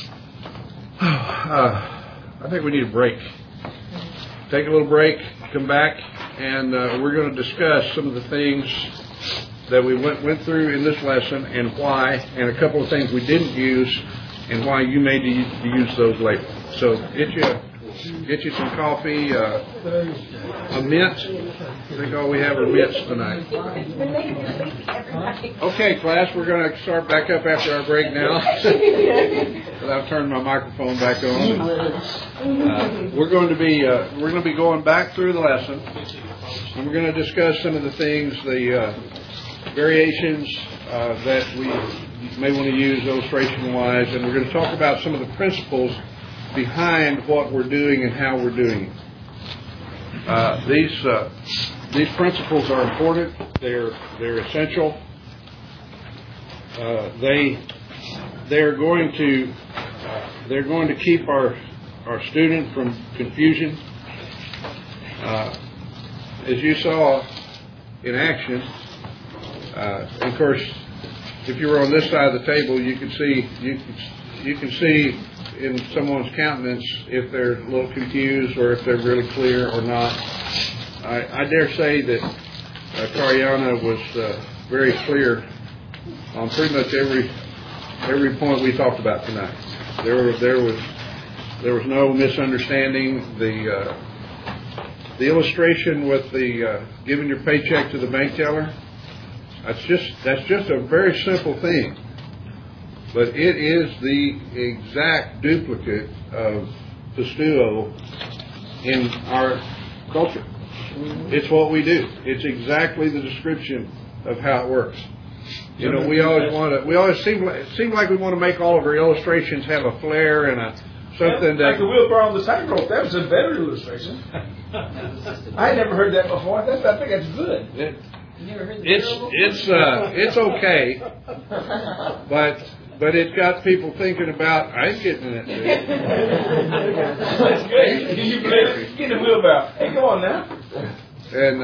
Speaker 1: I think we need a break. Take a little break, come back, and we're going to discuss some of the things that we went through in this lesson and why, and a couple of things we didn't use and why you may need to use those later. So get you some coffee, a mint. I think all we have are mints tonight. Okay, class, we're going to start back up after our break now. I've turned my microphone back on. We're going to be going back through the lesson, and we're going to discuss some of the things, the variations that we may want to use illustration-wise, and we're going to talk about some of the principles behind what we're doing and how we're doing it. These principles are important. They're essential. They're going to keep our student from confusion. As you saw in action, of course, if you were on this side of the table, you can see in someone's countenance if they're a little confused or if they're really clear or not. I dare say that Karyana was very clear on pretty much every point we talked about tonight. There was no misunderstanding. The illustration with the giving your paycheck to the bank teller, that's just a very simple thing. But it is the exact duplicate of pistuo in our culture. It's what we do. It's exactly the description of how it works. You know, we always seem like we want to make all of our illustrations have a flair and something that.
Speaker 5: Like the wheelbarrow on the tightrope. That was a better illustration. I had never heard that before. I think that's good.
Speaker 1: It's okay, but it's got people thinking about, I ain't getting in it.
Speaker 5: That's good. You get the wheelbarrow. Hey, come on now.
Speaker 1: And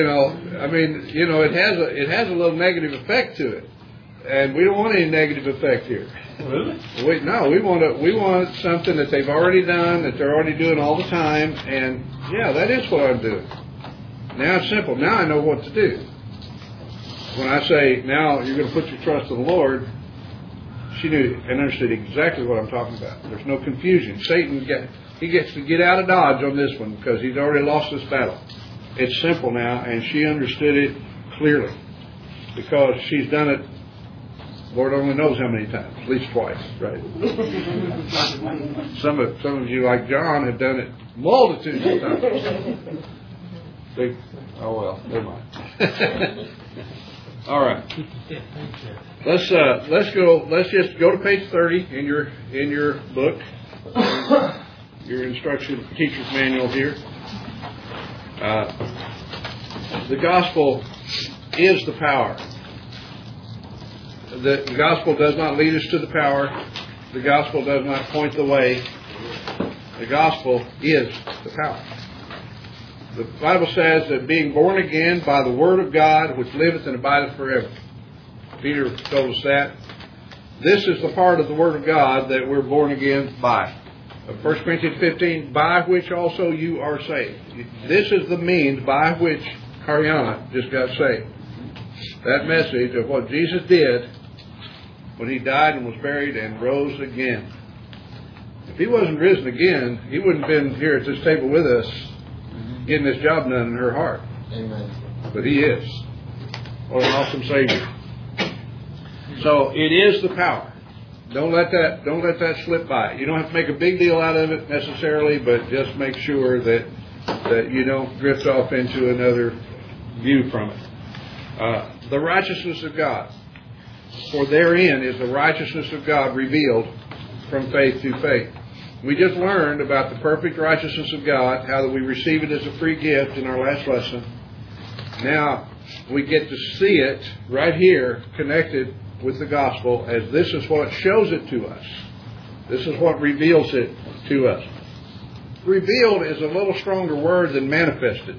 Speaker 1: it has a little negative effect to it, and we don't want any negative effect here.
Speaker 5: Really?
Speaker 1: We want something that they've already done, that they're already doing all the time, and yeah, that is what I'm doing. Now it's simple. Now I know what to do. When I say, now you're going to put your trust in the Lord, she knew and understood exactly what I'm talking about. There's no confusion. Satan gets to get out of Dodge on this one because he's already lost this battle. It's simple now, and she understood it clearly because she's done it, Lord only knows how many times, at least twice, right? Some of you, like John, have done it multitudes of times. Oh well, never mind. All right. Let's go. Let's just go to page 30 in your book, your instruction teacher's manual here. The gospel is the power. The gospel does not lead us to the power. The gospel does not point the way. The gospel is the power. The Bible says that being born again by the word of God, which liveth and abideth forever. Peter told us that. This is the part of the word of God that we're born again by. 1 Corinthians 15, by which also you are saved. This is the means by which Karyana just got saved. That message of what Jesus did when He died and was buried and rose again. If He wasn't risen again, He wouldn't have been here at this table with us getting this job done in her heart.
Speaker 8: Amen.
Speaker 1: But He is. What an awesome Savior. So it is the power. Don't let that slip by. You don't have to make a big deal out of it necessarily, but just make sure that you don't drift off into another view from it. The righteousness of God. For therein is the righteousness of God revealed from faith to faith. We just learned about the perfect righteousness of God, how that we receive it as a free gift in our last lesson. Now we get to see it right here connected with the gospel, as this is what shows it to us. This is what reveals it to us. Revealed is a little stronger word than manifested.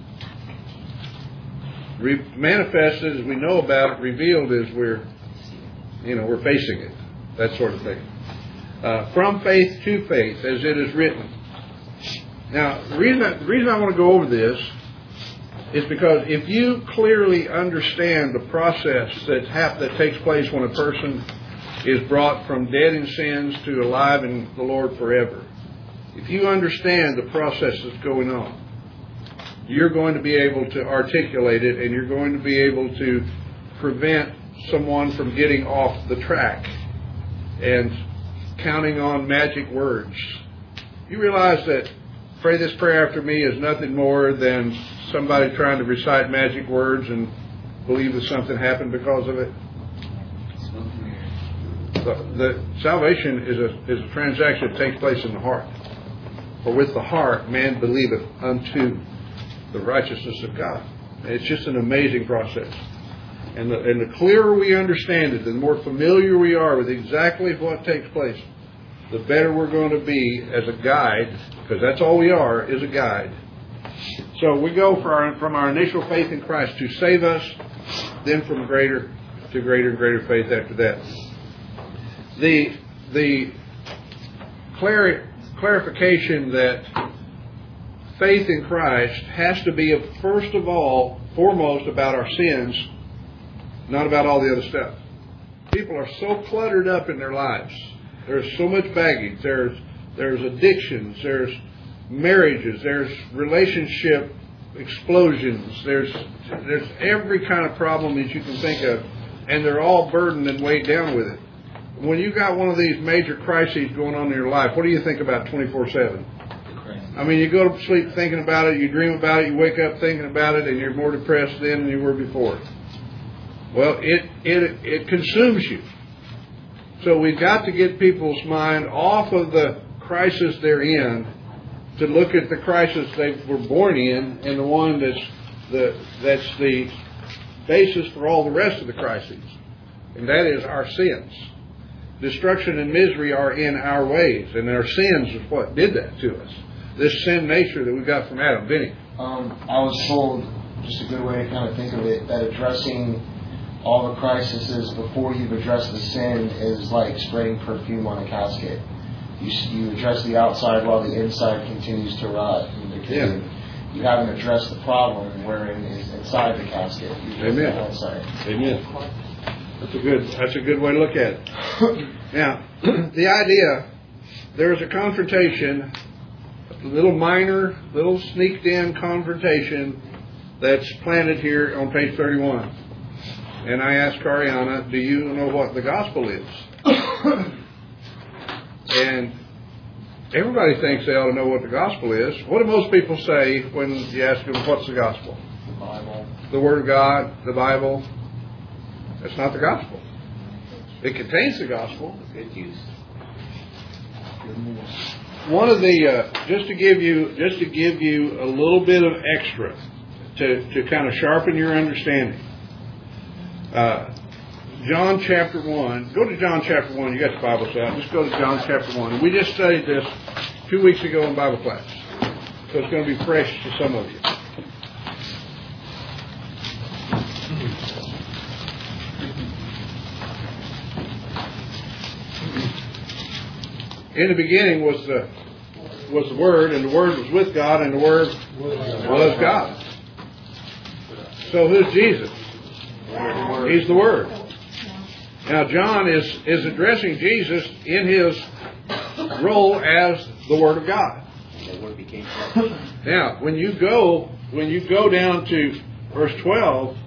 Speaker 1: Manifested, as we know about it. Revealed is we're facing it. That sort of thing. From faith to faith, as it is written. Now, the reason I want to go over this is because if you clearly understand the process that takes place when a person is brought from dead in sins to alive in the Lord forever, if you understand the process that's going on, you're going to be able to articulate it, and you're going to be able to prevent someone from getting off the track and counting on magic words. You realize that pray this prayer after me is nothing more than somebody trying to recite magic words and believe that something happened because of it? The salvation is a transaction that takes place in the heart. For with the heart man believeth unto the righteousness of God. And it's just an amazing process. And the clearer we understand it, the more familiar we are with exactly what takes place, the better we're going to be as a guide, because that's all we are, is a guide. So we go from our initial faith in Christ to save us, then from greater to greater and greater faith after that. The clarification that faith in Christ has to be, first of all, foremost about our sins, not about all the other stuff. People are so cluttered up in their lives. There's so much baggage. There's addictions. There's marriages. There's relationship explosions. There's every kind of problem that you can think of, and they're all burdened and weighed down with it. When you got one of these major crises going on in your life, what do you think about 24/7? I mean, you go to sleep thinking about it, you dream about it, you wake up thinking about it, and you're more depressed then than you were before. Well, it consumes you. So we've got to get people's mind off of the crisis they're in to look at the crisis they were born in, and the one that's the basis for all the rest of the crises. And that is our sins. Destruction and misery are in our ways, and our sins is what did that to us. This sin nature that we got from Adam. Vinny?
Speaker 8: I was told, just a good way to kind of think of it, that addressing all the crises before you've addressed the sin is like spraying perfume on a casket. You address the outside while the inside continues to rot. Because you haven't addressed the problem wherein is inside the casket.
Speaker 1: Amen. Amen. That's a good way to look at it. Now, the idea, there's a confrontation, a little sneaked in confrontation that's planted here on page 31. And I asked Ariana, do you know what the gospel is? And everybody thinks they ought to know what the gospel is. What do most people say when you ask them, what's the gospel?
Speaker 8: The Bible. The
Speaker 1: Word of God, the Bible. That's not the gospel. It contains the gospel.
Speaker 7: Good use.
Speaker 1: One of the just to give you a little bit of extra to kind of sharpen your understanding. John chapter 1. Go to John chapter 1. You got the Bibles out. Just go to John chapter 1. And we just studied this 2 weeks ago in Bible class, so it's going to be fresh to some of you. In the beginning was the Word, and the Word was with God, and the Word was God. So who's Jesus? He's the Word. Now John is addressing Jesus in his role as the Word of God. Now, when you go down to verse 12,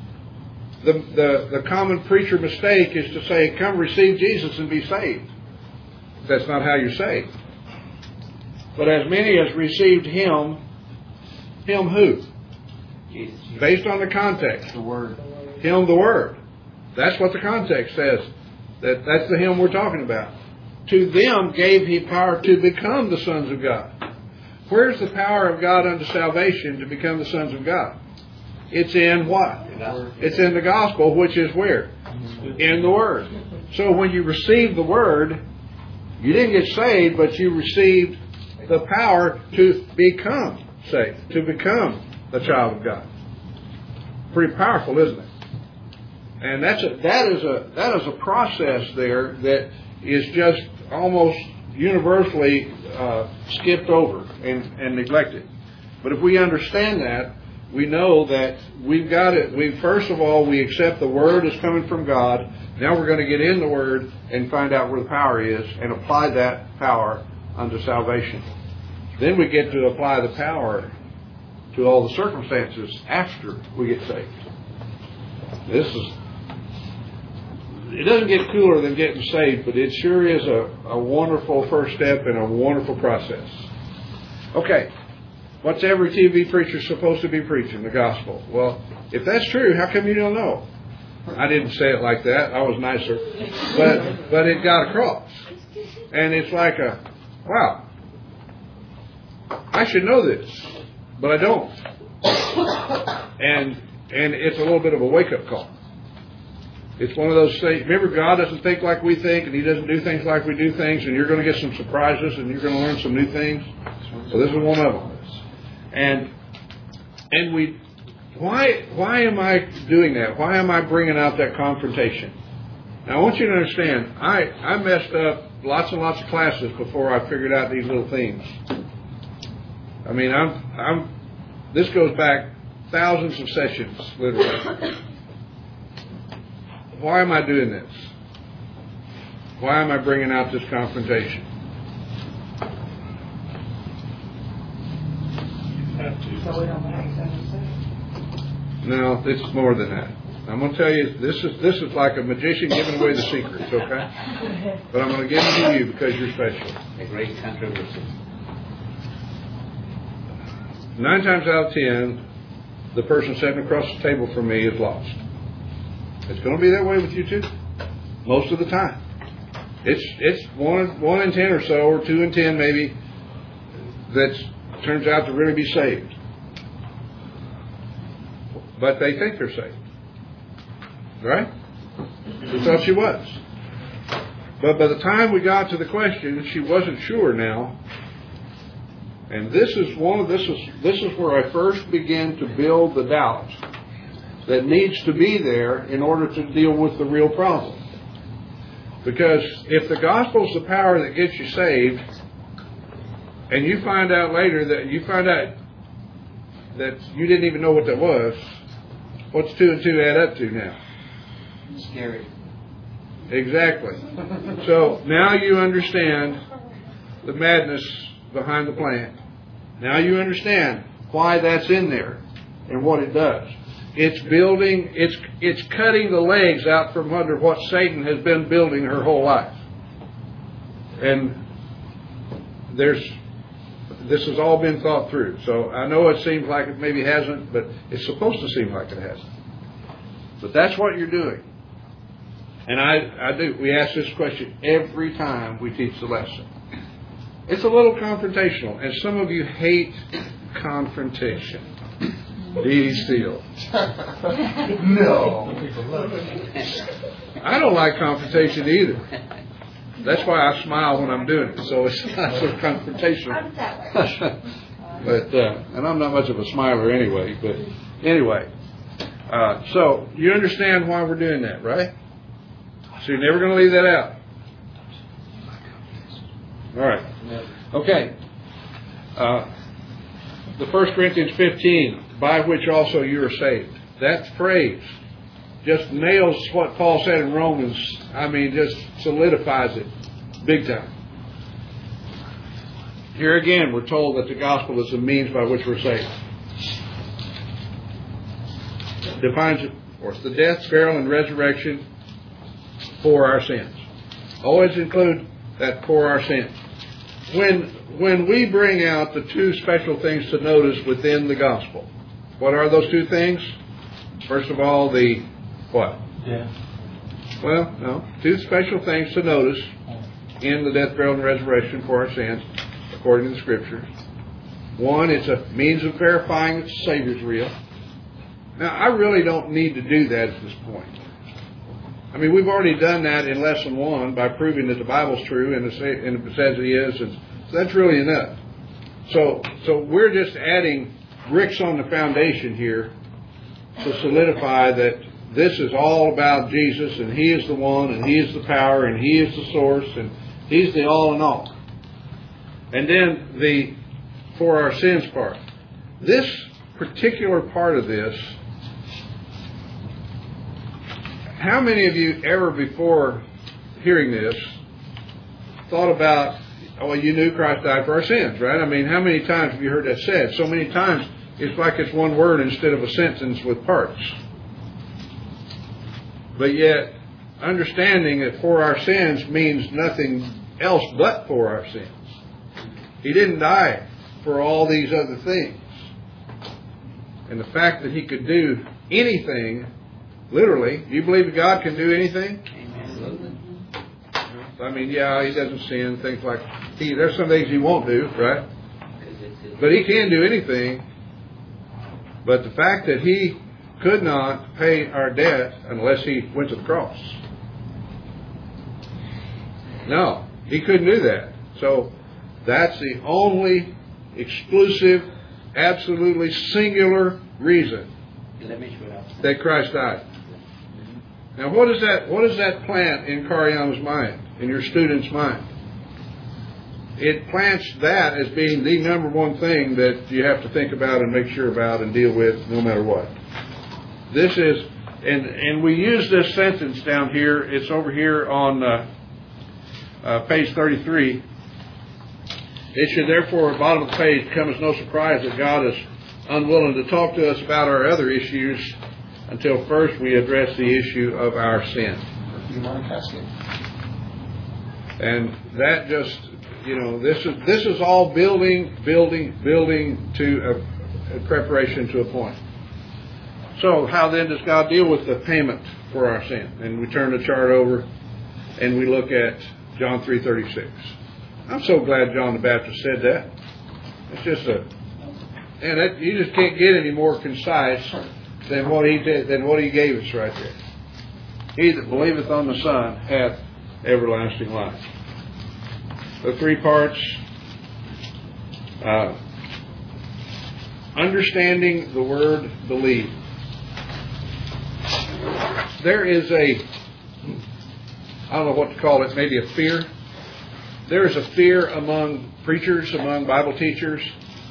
Speaker 1: the common preacher mistake is to say, "Come receive Jesus and be saved." That's not how you're saved. But as many as received Him who?
Speaker 7: Jesus.
Speaker 1: Based on the context.
Speaker 8: The Word.
Speaker 1: Him, the Word. That's what the context says. That's the Him we're talking about. to them gave he power to become the sons of God. Where's the power of God unto salvation to become the sons of God? It's in what? It's in the gospel, which is where? In the Word. So when you receive the Word, you didn't get saved, but you received the power to become saved, to become a child of God. Pretty powerful, isn't it? And that is a process there that is just almost universally skipped over and neglected. But if we understand that, we know that we've got it. First of all, we accept the Word as coming from God. Now we're going to get in the Word and find out where the power is and apply that power unto salvation. Then we get to apply the power to all the circumstances after we get saved. It doesn't get cooler than getting saved, but it sure is a wonderful first step and a wonderful process. Okay. What's every TV preacher supposed to be preaching? The gospel. Well, if that's true, how come you don't know? I didn't say it like that. I was nicer. But it got across. And it's like wow, I should know this, but I don't. And it's a little bit of a wake-up call. It's one of those things. Remember, God doesn't think like we think, and He doesn't do things like we do things, and you're going to get some surprises, and you're going to learn some new things. So this is one of them. And why am I doing that? Why am I bringing out that confrontation? Now, I want you to understand, I messed up lots and lots of classes before I figured out these little themes. I mean, this goes back thousands of sessions, literally. Why am I doing this? Why am I bringing out this confrontation?
Speaker 4: So we don't have anything
Speaker 1: No, it's more than that. I'm going to tell you, this is like a magician giving away the secrets, okay? But I'm going to give them to you because you're special.
Speaker 7: A great controversy.
Speaker 1: 9 times out of 10, the person sitting across the table from me is lost. It's going to be that way with you too. Most of the time. It's 1 in 10 or so, or 2 in 10 maybe, that turns out to really be saved. But they think they're saved. Right? She thought she was. But by the time we got to the question, she wasn't sure now. And this is where I first began to build the doubt that needs to be there in order to deal with the real problem. Because if the gospel is the power that gets you saved, and you find out later that you didn't even know what that was, what's 2 and 2 add up to now?
Speaker 7: Scary.
Speaker 1: Exactly. So now you understand the madness behind the plan. Now you understand why that's in there and what it does. It's building, it's cutting the legs out from under what Satan has been building her whole life. And this has all been thought through. So I know it seems like it maybe hasn't, but it's supposed to seem like it hasn't. But that's what you're doing. And I do. We ask this question every time we teach the lesson. It's a little confrontational, and some of you hate confrontation. Be still.
Speaker 8: No.
Speaker 1: I don't like confrontation either. That's why I smile when I'm doing it, so it's not so confrontational. But and I'm not much of a smiler anyway. But anyway, so you understand why we're doing that, right? So you're never going to leave that out. All right. Okay. The 1 Corinthians 15, by which also you are saved. That phrase just nails what Paul said in Romans. I mean, just solidifies it big time. Here again, we're told that the gospel is the means by which we're saved. Defines it for us. The death, burial, and resurrection for our sins. Always include that for our sins. When we bring out the 2 special things to notice within the gospel, what are those 2 things? First of all, the what?
Speaker 3: Yeah.
Speaker 1: Well, no. 2 special things to notice in the death, burial, and resurrection for our sins, according to the Scriptures. One, it's a means of verifying that the Savior's real. Now, I really don't need to do that at this point. I mean, we've already done that in Lesson 1 by proving that the Bible's true and it says it is, and so that's really enough. So we're just adding bricks on the foundation here to solidify that this is all about Jesus, and He is the one, and He is the power, and He is the source, and He's the all in all. And then the for our sins part. This particular part of this, how many of you ever before hearing this thought about, oh, you knew Christ died for our sins, right? I mean, how many times have you heard that said? So many times it's like it's one word instead of a sentence with parts. But yet, understanding that for our sins means nothing else but for our sins. He didn't die for all these other things. And the fact that He could do anything, literally, do you believe that God can do anything? I mean, yeah, He doesn't sin, things like there's some things He won't do, right? But He can do anything. But the fact that He could not pay our debt unless He went to the cross. No, He couldn't do that. So that's the only exclusive, absolutely singular reason that Christ died. Now, what does that plant in Karyama's mind, in your student's mind? It plants that as being the number one thing that you have to think about and make sure about and deal with no matter what. This is, and we use this sentence down here. It's over here on page 33. It should therefore, at the bottom of the page, come as no surprise that God is unwilling to talk to us about our other issues until first we address the issue of our sin. And that just, this is all building to a preparation to a point. So how then does God deal with the payment for our sin? And we turn the chart over and we look at John 3:36. I'm so glad John the Baptist said that. It's just you just can't get any more concise than what he did, than what he gave us right there. He that believeth on the Son hath everlasting life. The three parts: understanding the word believe. There is I don't know what to call it, maybe a fear. There is a fear among preachers, among Bible teachers,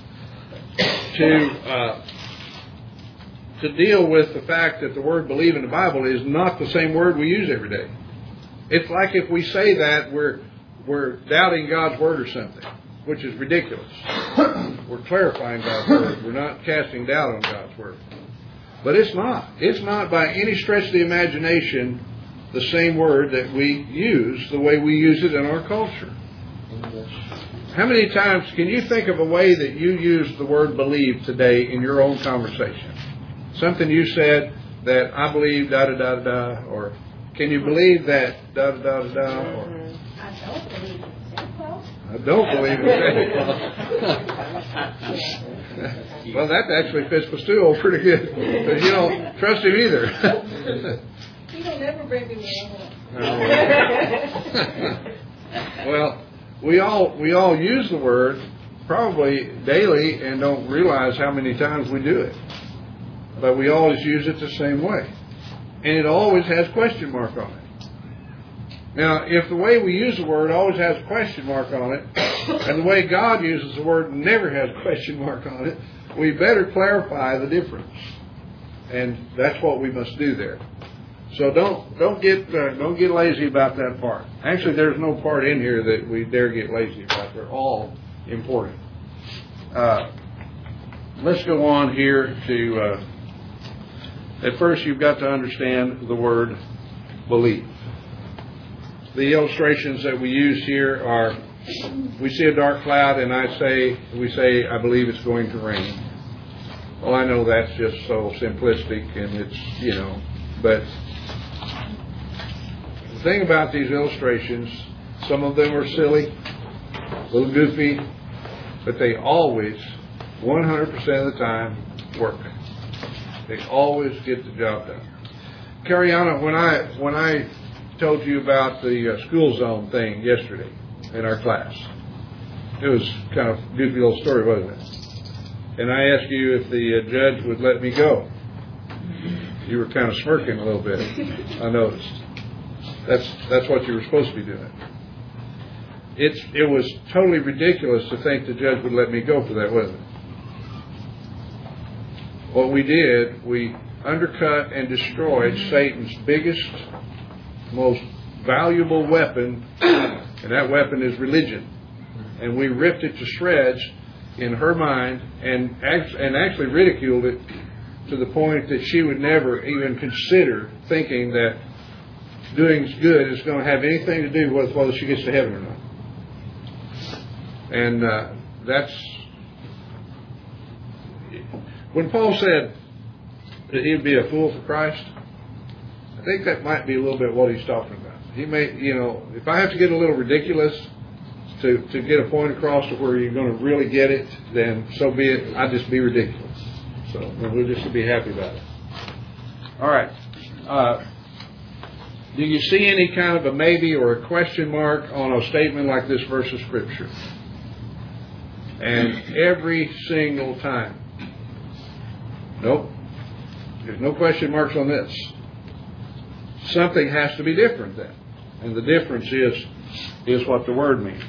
Speaker 1: to deal with the fact that the word believe in the Bible is not the same word we use every day. It's like if we say that, we're doubting God's word or something, which is ridiculous. We're clarifying God's word. We're not casting doubt on God's word. But it's not. It's not by any stretch of the imagination the same word that we use the way we use it in our culture. How many times can you think of a way that you use the word believe today in your own conversation? Something you said that I believe da da da da, or can you believe that da da da da, or I don't believe in Santa Claus. Well, that actually fits Pastuel pretty good, because you don't trust him either.
Speaker 6: He don't never bring me one.
Speaker 1: Well, we all use the word probably daily and don't realize how many times we do it. But we always use it the same way. And it always has question mark on it. Now, if the way we use the word always has a question mark on it, and the way God uses the word never has a question mark on it, we better clarify the difference. And that's what we must do there. So don't get lazy about that part. Actually, there's no part in here that we dare get lazy about. They're all important. Let's go on here to. At first, you've got to understand the word believe. The illustrations that we use here are: we see a dark cloud, and we say, I believe it's going to rain. Well, I know that's just so simplistic, and it's but. The thing about these illustrations, Some of them are silly, a little goofy, but they always, 100% of the time, work. They always get the job done. Cariana, when I told you about the school zone thing yesterday in our class, it was kind of a goofy little story, wasn't it? And I asked you if the judge would let me go. You were kind of smirking a little bit, I noticed. That's what you were supposed to be doing. It was totally ridiculous to think the judge would let me go for that, wasn't it? What we did, we undercut and destroyed Satan's biggest, most valuable weapon, and that weapon is religion. And we ripped it to shreds in her mind and actually ridiculed it to the point that she would never even consider thinking that doing good is going to have anything to do with whether she gets to heaven or not. And that's when Paul said that he would be a fool for Christ. I think that might be a little bit what he's talking about. He may, if I have to get a little ridiculous to get a point across to where you're going to really get it, then so be it. I'll just be ridiculous. So we'll just be happy about it. All right. Do you see any kind of a maybe or a question mark on a statement like this verse of Scripture? And every single time. Nope. There's no question marks on this. Something has to be different then. And the difference is what the word means.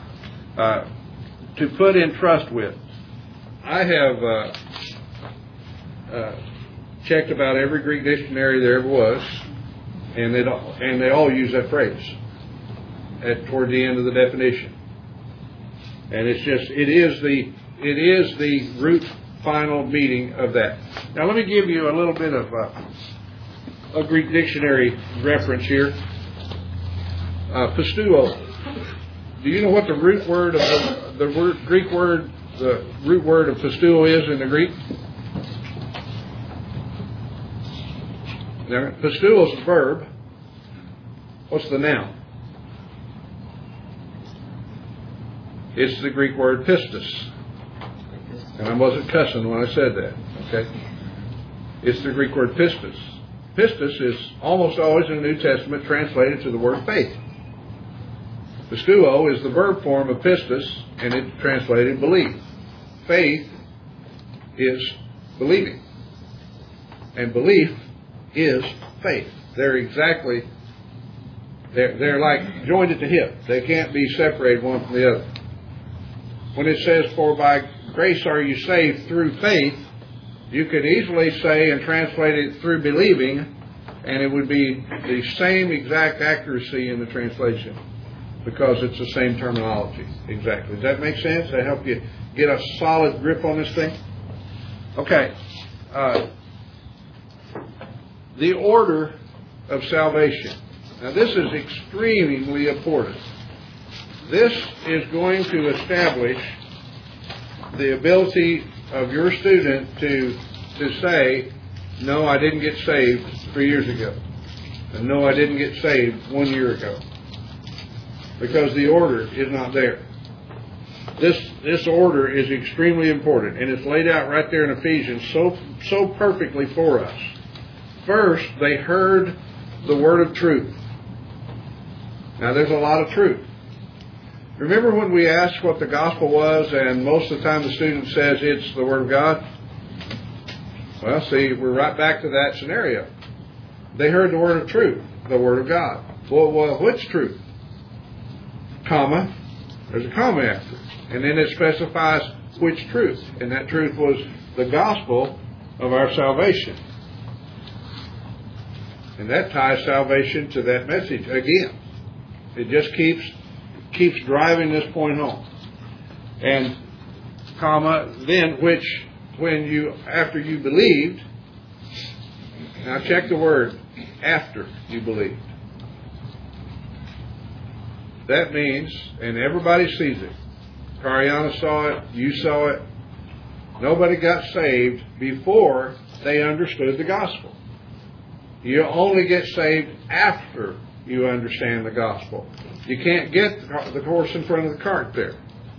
Speaker 1: To put in trust with. I have checked about every Greek dictionary there ever was, and they all use that phrase toward the end of the definition. And it is the root final meaning of that. Now let me give you a little bit of a Greek dictionary reference here. Pisteuo. Do you know what the root word of the root word of pisteuo is in the Greek? Now, pisteuo is a verb. What's the noun? It's the Greek word pistis. And I wasn't cussing when I said that. Okay? It's the Greek word pistis. Pistis is almost always in the New Testament translated to the word faith. Pisteuo is the verb form of pistis, and it's translated believe. Faith is believing. And belief is faith. They're like joined at the hip. They can't be separated one from the other. When it says, for by grace are you saved through faith, you could easily say and translate it through believing, and it would be the same exact accuracy in the translation because it's the same terminology. Exactly. Does that make sense? Does that help you get a solid grip on this thing? Okay. The order of salvation. Now this is extremely important. This is going to establish the ability of your student to say, no, I didn't get saved 3 years ago. And no, I didn't get saved 1 year ago. Because the order is not there. This order is extremely important. And it's laid out right there in Ephesians so perfectly for us. First, they heard the word of truth. Now, there's a lot of truth. Remember when we asked what the gospel was, and most of the time the student says it's the Word of God? Well, see, we're right back to that scenario. They heard the word of truth, the Word of God. Well, which truth? Comma. There's a comma after it. And then it specifies which truth. And that truth was the gospel of our salvation. And that ties salvation to that message again. It just keeps driving this point home. And comma, then which after you believed. Now check the word after you believed. That means, and everybody sees it. Cariana saw it, you saw it. Nobody got saved before they understood the gospel. You only get saved after you understand the gospel. You can't get the horse in front of the cart there.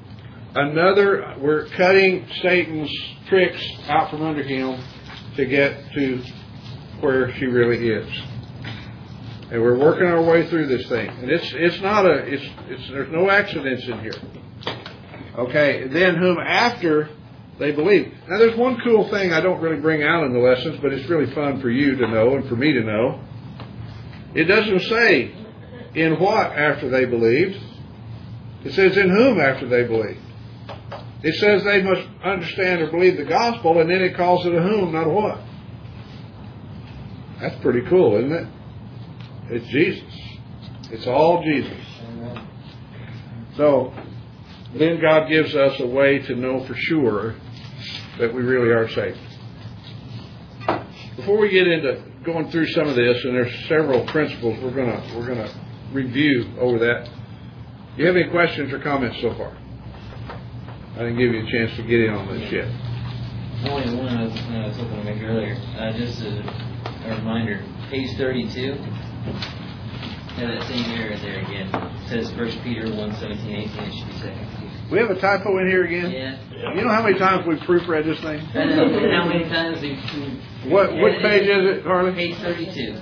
Speaker 1: We're cutting Satan's tricks out from under him to get to where she really is. And we're working our way through this thing. And there's no accidents in here. Okay, then whom after they believe. Now there's one cool thing I don't really bring out in the lessons, but it's really fun for you to know and for me to know. It doesn't say in what after they believed. It says in whom after they believed. It says they must understand or believe the gospel, and then it calls it a whom, not a what. That's pretty cool, isn't it? It's Jesus. It's all Jesus.
Speaker 8: Amen.
Speaker 1: So, then God gives us a way to know for sure that we really are saved. Before we get into going through some of this, and there's several principles we're gonna review over that. Do you have any questions or comments so far? I didn't give you a chance to get in on this yet.
Speaker 9: Only one I was hoping to make earlier. Just a reminder, page 32. Have that same error there again. It says 1 Peter 1:17-18. It should be 2 Peter.
Speaker 1: We have a typo in here again?
Speaker 9: Yeah.
Speaker 1: You know how many times we've proofread this thing?
Speaker 9: I know how many times we
Speaker 1: What page is it, Harley?
Speaker 9: Page 32.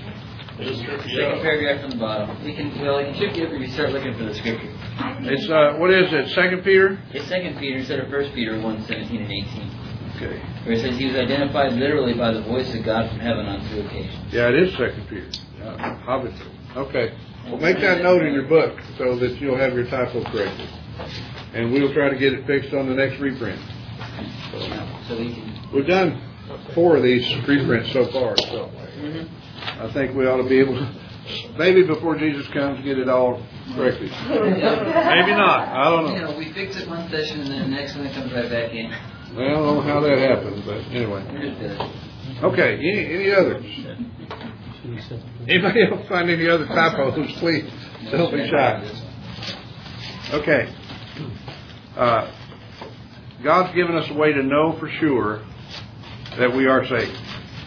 Speaker 9: Second paragraph from the bottom. You can trip you up if you start looking for the scripture.
Speaker 1: It's what is it? 2 Peter?
Speaker 9: It's 2 Peter instead of 1 Peter 1:17-18.
Speaker 1: Okay.
Speaker 9: Where it says he was identified literally by the voice of God from heaven on 2 occasions.
Speaker 1: Yeah, it is 2 Peter. Obviously. Okay. Well, make that note in your book so that you'll have your typo corrected. And we'll try to get it fixed on the next reprint.
Speaker 9: So we can.
Speaker 1: We've done 4 of these reprints so far, so I think we ought to be able to, maybe before Jesus comes, get it all corrected. Maybe not. I don't know.
Speaker 9: We fix it one session and then the next one it comes right back in.
Speaker 1: Well, I don't know how that happens, but anyway. Okay, any others? Anybody else find any other typos? Please don't be shy. Okay. God's given us a way to know for sure that we are saved.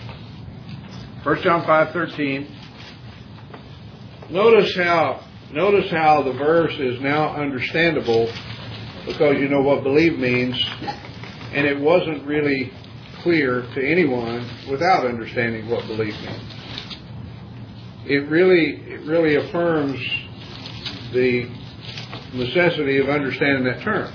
Speaker 1: 1 John 5:13. Notice how the verse is now understandable because you know what believe means, and it wasn't really clear to anyone without understanding what believe means. It really affirms the necessity of understanding that term.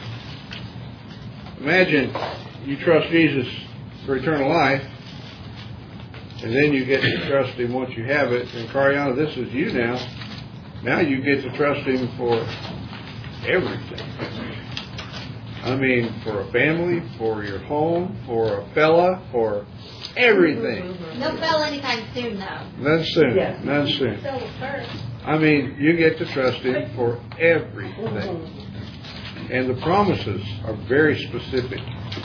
Speaker 1: Imagine you trust Jesus for eternal life, and then you get to trust Him once you have it. And Cariana, this is you now. Now you get to trust Him for everything. I mean, for a family, for your home, for a fella, for everything.
Speaker 10: No fella anytime soon, though.
Speaker 1: None soon.
Speaker 4: Yes.
Speaker 1: None soon.
Speaker 10: So first.
Speaker 1: I mean, you get to trust Him for everything. And the promises are very specific.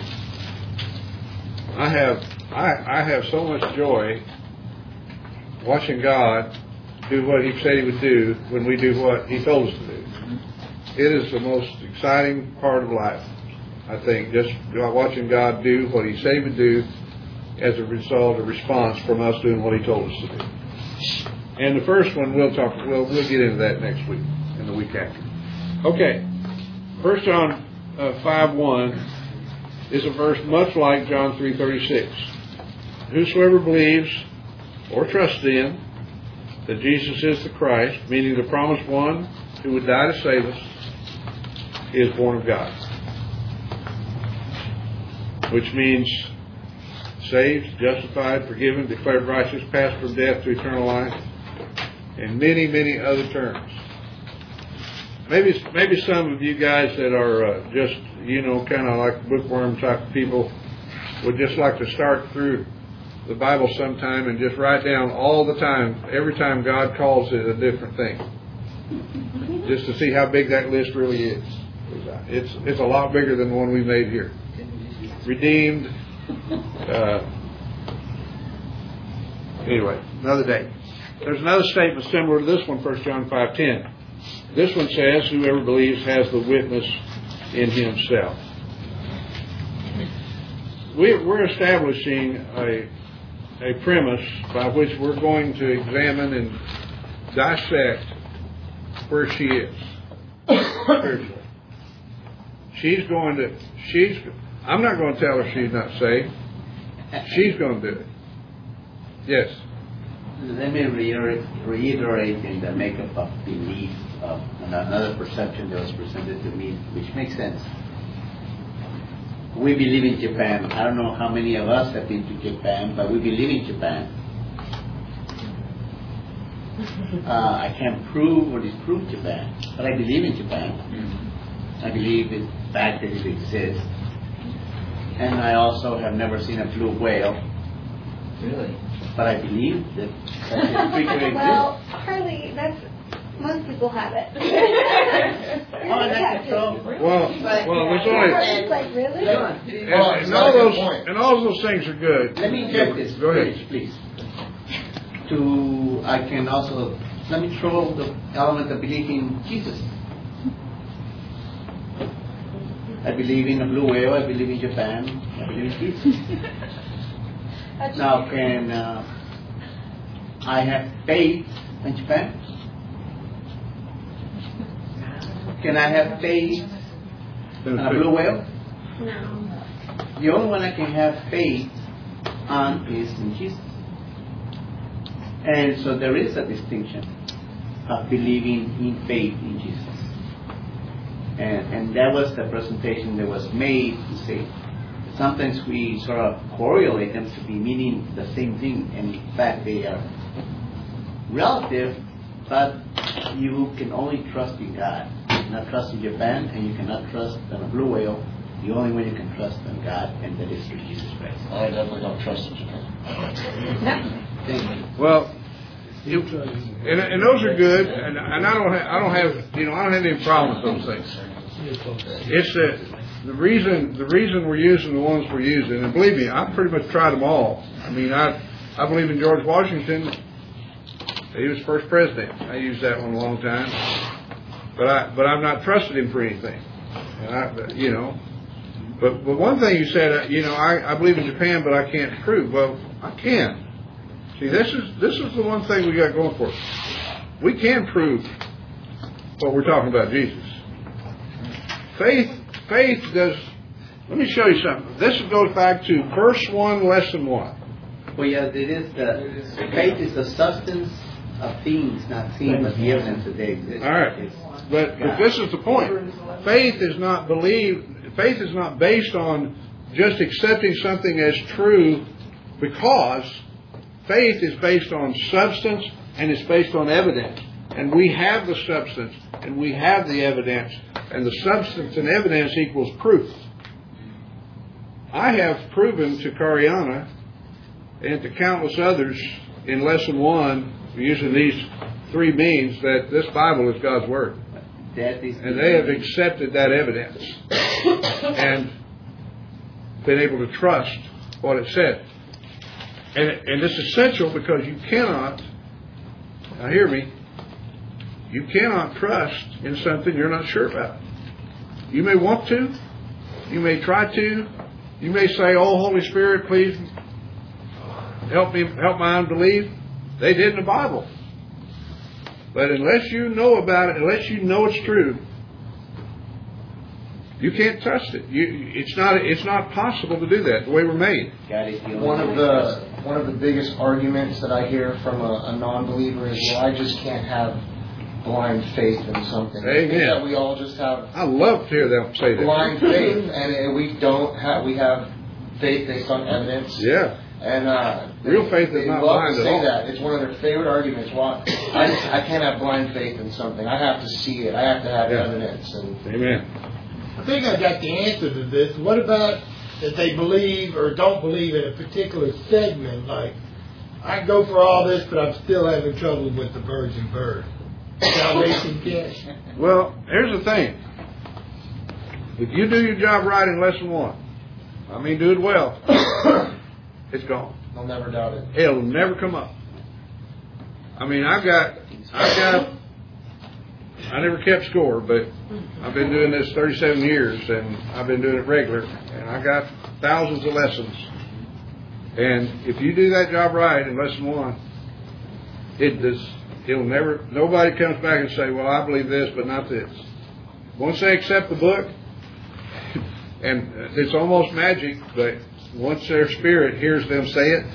Speaker 1: I have so much joy watching God do what He said He would do when we do what He told us to do. It is the most exciting part of life, I think, just watching God do what He said He would do as a result, a response from us doing what He told us to do. And the first one we'll get into that next week and the week after. Okay, 1 John 5:1 is a verse much like John 3:36. Whosoever believes or trusts in that Jesus is the Christ, meaning the promised one who would die to save us, is born of God. Which means saved, justified, forgiven, declared righteous, passed from death to eternal life, and many, many other terms. Maybe some of you guys that are just, kind of like bookworm type people would just like to start through the Bible sometime and just write down all the time, every time God calls it a different thing. Just to see how big that list really is. It's a lot bigger than the one we made here. Redeemed. Anyway, another day. There's another statement similar to this one, 1 John 5:10. This one says, whoever believes has the witness in himself. We're establishing a premise by which we're going to examine and dissect where she is spiritually. I'm not going to tell her she's not saved. She's going to do it. Yes.
Speaker 7: Let me reiterate in the makeup of belief of another perception that was presented to me, which makes sense. We believe in Japan. I don't know how many of us have been to Japan, but we believe in Japan. I can't prove or disprove Japan, but I believe in Japan. I believe in the fact that it exists. And I also have never seen a blue whale.
Speaker 9: Really?
Speaker 7: But I believe that this creature exists.
Speaker 10: Well, Harley, that's most people have it.
Speaker 7: Oh, that's so.
Speaker 1: Well, there's only.
Speaker 10: It's like, really?
Speaker 1: And all those things are good.
Speaker 7: Let me check this.
Speaker 1: Go ahead,
Speaker 7: please. Let me throw the element of belief in Jesus. I believe in a blue whale. I believe in Japan. I believe in Jesus. Now, can I have faith in Japan? Can I have faith in a blue whale?
Speaker 10: No.
Speaker 7: The only one I can have faith on is in Jesus. And so there is a distinction of believing in faith in Jesus. And that was the presentation that was made to say sometimes we sort of correlate them to be meaning the same thing, and in fact they are relative, but you can only trust in God. You cannot trust in Japan, and you cannot trust in a blue whale. The only way you can trust in God, and that is through Jesus Christ.
Speaker 8: I definitely don't trust in Japan.
Speaker 7: Thank you.
Speaker 1: Well, and those are good, and I don't have any problem with those things. It's the reason we're using the ones we're using, and believe me, I've pretty much tried them all. I mean, I believe in George Washington. He was first president. I used that one a long time, but I've not trusted him for anything. And but one thing you said, I believe in Japan, but I can't prove. Well, I can. See, this is the one thing we got going for us. We can prove what we're talking about, Jesus. Faith does. Let me show you something. This goes back to verse 1, lesson 1.
Speaker 7: Well, yeah, it is faith is the substance of things not seen, but the evidence that they exist.
Speaker 1: All right, but this is the point. Faith is not based on just accepting something as true, because faith is based on substance and it's based on evidence. And we have the substance and we have the evidence, and the substance and evidence equals proof. I have proven to Cariana and to countless others in lesson 1, using these 3 means, that this Bible is God's Word. And they have accepted that evidence and been able to trust what it said. And it's essential, because you cannot, now hear me, you cannot trust in something you're not sure about. You may want to, you may try to, you may say, "Oh, Holy Spirit, please help my unbelief." They did in the Bible. But unless you know about it, unless you know it's true, you can't trust it. It's not possible to do that the way we're made.
Speaker 8: One of the biggest arguments that I hear from a non-believer is, "Well, I just can't have blind faith in something."
Speaker 1: Amen.
Speaker 8: That we all just have.
Speaker 1: I love to hear them say that.
Speaker 8: Blind faith, and we have faith based on evidence.
Speaker 1: Yeah.
Speaker 8: And
Speaker 1: real faith is not blind at all.
Speaker 8: That. It's one of their favorite arguments. Why I can't have blind faith in something. I have to see it. I have to have evidence.
Speaker 1: Amen.
Speaker 11: I think I got the answer to this. What about that they believe or don't believe in a particular segment? Like, I go for all this, but I'm still having trouble with the virgin birth. Salvation cash.
Speaker 1: Well, here's the thing. If you do your job right in lesson 1, I mean, do it well, it's gone.
Speaker 8: I'll never doubt it.
Speaker 1: It'll never come up. I mean, I never kept score, but I've been doing this 37 years, and I've been doing it regular, and I got thousands of lessons. And if you do that job right in lesson 1, It'll never. Nobody comes back and say, "Well, I believe this, but not this." Once they accept the book, and it's almost magic, but once their spirit hears them say it,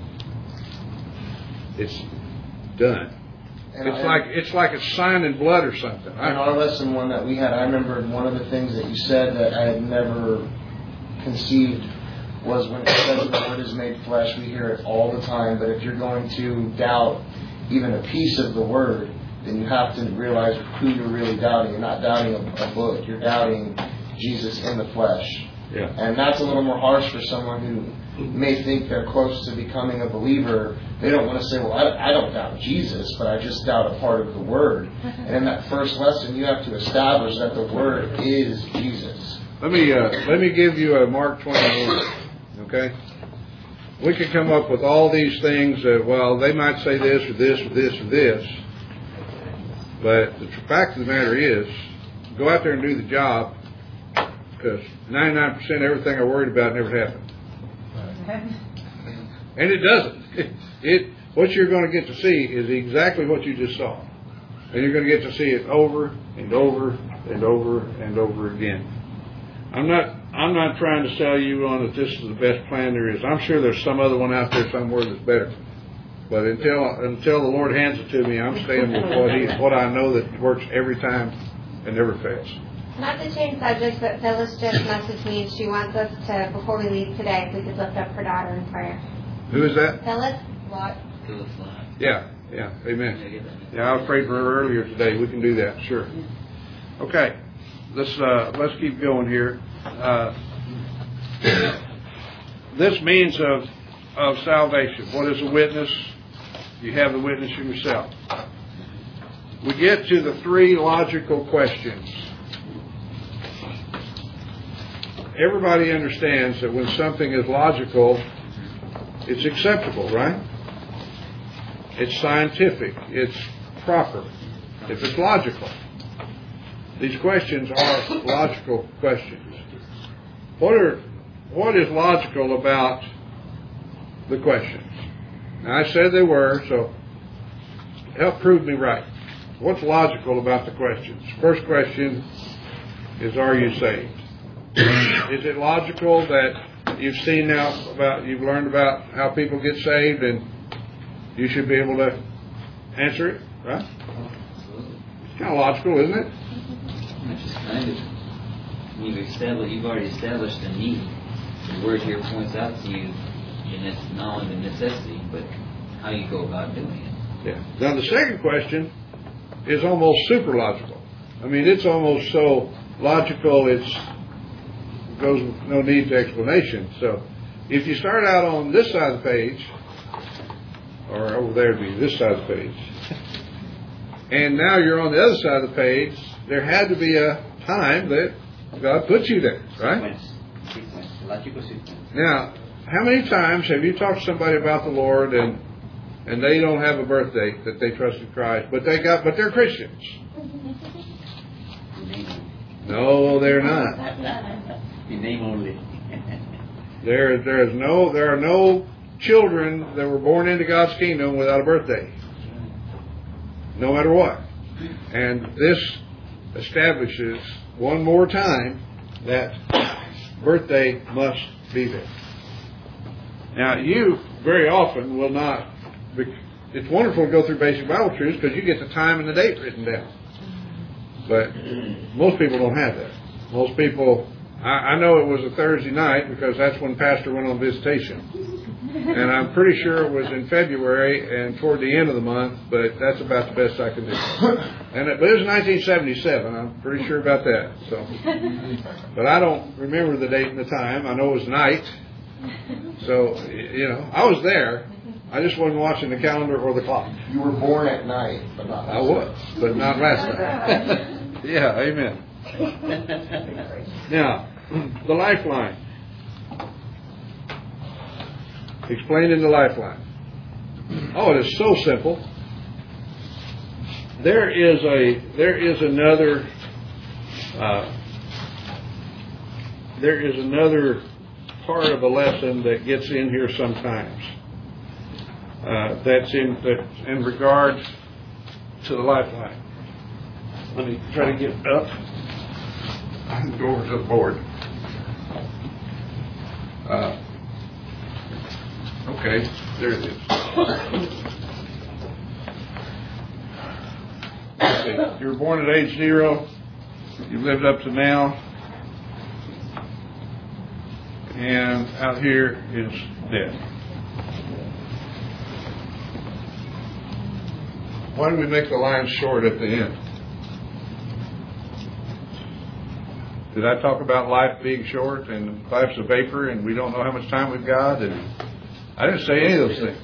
Speaker 1: it's done.
Speaker 8: And
Speaker 1: It's like it's signing blood or something.
Speaker 8: In our lesson one that we had, I remember one of the things that you said that I had never conceived was when it says the Word is made flesh. We hear it all the time, but if you're going to doubt even a piece of the Word, then you have to realize who you're really doubting. You're not doubting a book. You're doubting Jesus in the flesh.
Speaker 1: Yeah.
Speaker 8: And that's a little more harsh for someone who may think they're close to becoming a believer. They don't want to say, well, I don't doubt Jesus, but I just doubt a part of the Word. And in that first lesson, you have to establish that the Word is Jesus.
Speaker 1: Let me give you a Mark 21. Okay? We could come up with all these things that, well, they might say this or this or this or this. But the fact of the matter is, go out there and do the job, because 99% of everything I worried about never happened. And it doesn't. What you're going to get to see is exactly what you just saw. And you're going to get to see it over and over and over and over again. I'm not trying to sell you on that this is the best plan there is. I'm sure there's some other one out there somewhere that's better. But until the Lord hands it to me, I'm staying with what I know that works every time and never fails.
Speaker 10: Not to change subjects, but Phyllis just messaged me and she wants us to, before we leave today, if we could lift up her daughter in prayer.
Speaker 1: Who is that?
Speaker 10: Phyllis?
Speaker 9: Phyllis Lott.
Speaker 1: Yeah, amen. Yeah, I was praying for her earlier today. We can do that, sure. Okay, let's keep going here. This means of salvation. What is a witness? You have the witness in yourself. We get to the three logical questions. Everybody understands that when something is logical, it's acceptable, right? It's scientific. It's proper. If it's logical. These questions are logical questions. What is logical about the questions? Now, I said they were, so help prove me right. What's logical about the questions? First question is, are you saved? Is it logical that you've you've learned about how people get saved and you should be able to answer it, right? It's kind of logical, isn't it?
Speaker 9: It's just kind of, you've already established a need. The word here points out to you in its knowledge and necessity, but how you go about doing it.
Speaker 1: Yeah. Now the second question is almost super logical. I mean, it's almost so logical it goes with no need to explanation. So if you start out on this side of the page, or over there to be this side of the page, and now you're on the other side of the page, there had to be a time that God put you there, right?
Speaker 7: Sequence. Logical sequence.
Speaker 1: Now, how many times have you talked to somebody about the Lord and they don't have a birth date that they trusted Christ, but they're Christians? No, they're not.
Speaker 7: In name only.
Speaker 1: There are no children that were born into God's kingdom without a birthday. No matter what. And this establishes one more time that birthday must be there. Now, you very often will not. It's wonderful to go through basic Bible truths because you get the time and the date written down. But most people don't have that. Most people, I know it was a Thursday night because that's when Pastor went on visitation. And I'm pretty sure it was in February and toward the end of the month, but that's about the best I can do. But it was 1977. I'm pretty sure about that. So, but I don't remember the date and the time. I know it was night. So, I was there. I just wasn't watching the calendar or the clock.
Speaker 8: You were born at night, but not last
Speaker 1: I was, but not last night. Yeah, amen. Now, the lifeline. Explained in the lifeline. Oh, it is so simple. There is another part of a lesson that gets in here sometimes. that's in regard to the lifeline. Let me try to get up. I can go over to the board. Okay, there it is. Okay, you were born at age 0. You've lived up to now. And out here is death. Why do we make the line short at the end? Did I talk about life being short and life's a vapor and we don't know how much time we've got? And I didn't say any of those things.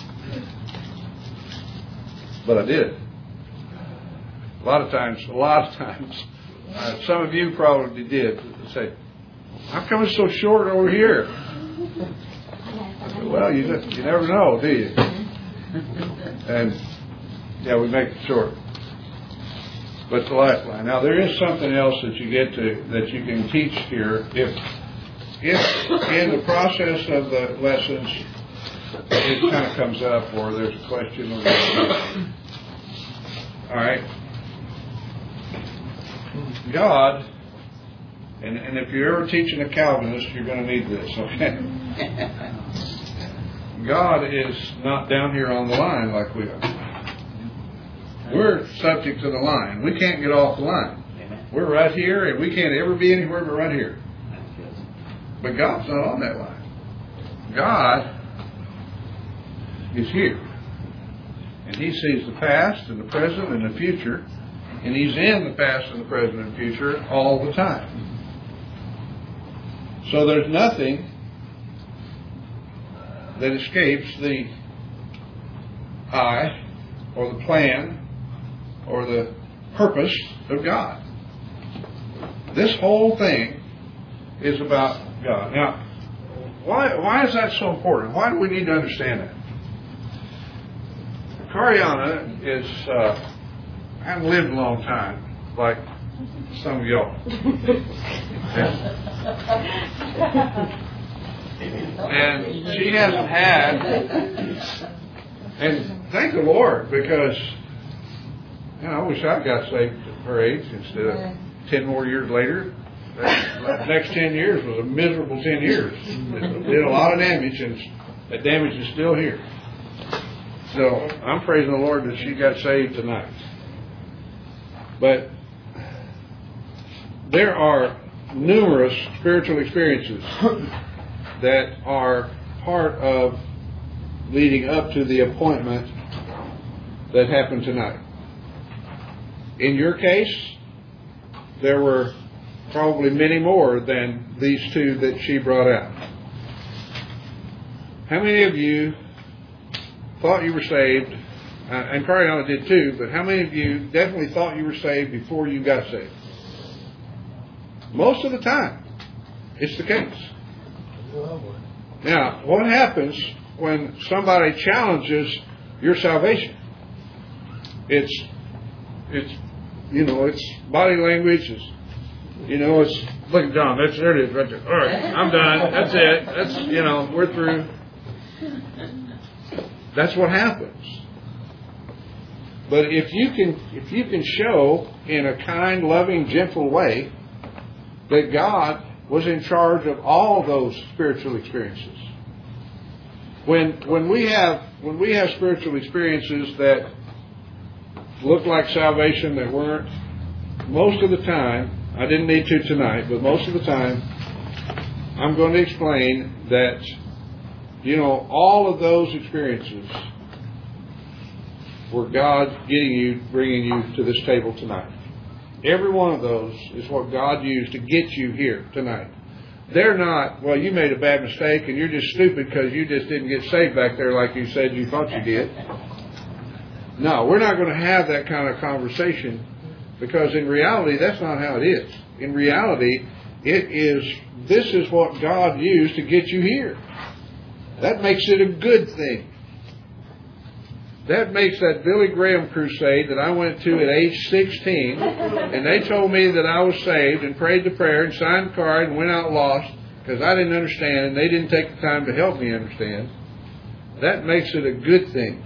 Speaker 1: But I did. A lot of times, some of you probably did say, how come it's so short over here? Well, you never know, do you? And yeah, we make it short. But the lifeline. Now there is something else that you get to that you can teach here. If in the process of the lessons it kind of comes up, or there's a question, or all right. God, and if you're ever teaching a Calvinist, you're going to need this, okay? God is not down here on the line like we are. We're subject to the line. We can't get off the line. We're right here, and we can't ever be anywhere but right here. But God's not on that line. God is here. And He sees the past and the present and the future. And He's in the past and the present and future all the time. So there's nothing that escapes the eye or the plan or the purpose of God. This whole thing is about God. Now, why is that so important? Why do we need to understand that? Cariana is, I haven't lived a long time, like some of y'all. And she hasn't had, and thank the Lord, because I wish I got saved at her age instead of 10 more years later. The next 10 years was a miserable 10 years. It did a lot of damage, and that damage is still here. So I'm praising the Lord that she got saved tonight. But there are numerous spiritual experiences that are part of leading up to the appointment that happened tonight. In your case, there were probably many more than these two that she brought out. How many of you thought you were saved? And Cariana did too, but how many of you definitely thought you were saved before you got saved? Most of the time, it's the case. Now, what happens when somebody challenges your salvation? It's body language. It's look at John. There it is right there. All right, I'm done. That's it. We're through. That's what happens. But if you can show in a kind, loving, gentle way that God was in charge of all those spiritual experiences. When we have spiritual experiences that look like salvation that weren't, most of the time, I didn't need to tonight, but most of the time, I'm going to explain that, all of those experiences were God bringing you to this table tonight. Every one of those is what God used to get you here tonight. They're not, well, you made a bad mistake and you're just stupid because you just didn't get saved back there like you said you thought you did. No, we're not going to have that kind of conversation, because in reality, that's not how it is. In reality, this is what God used to get you here. That makes it a good thing. That makes that Billy Graham crusade that I went to at age 16, and they told me that I was saved and prayed the prayer and signed the card and went out lost because I didn't understand and they didn't take the time to help me understand. that makes it a good thing.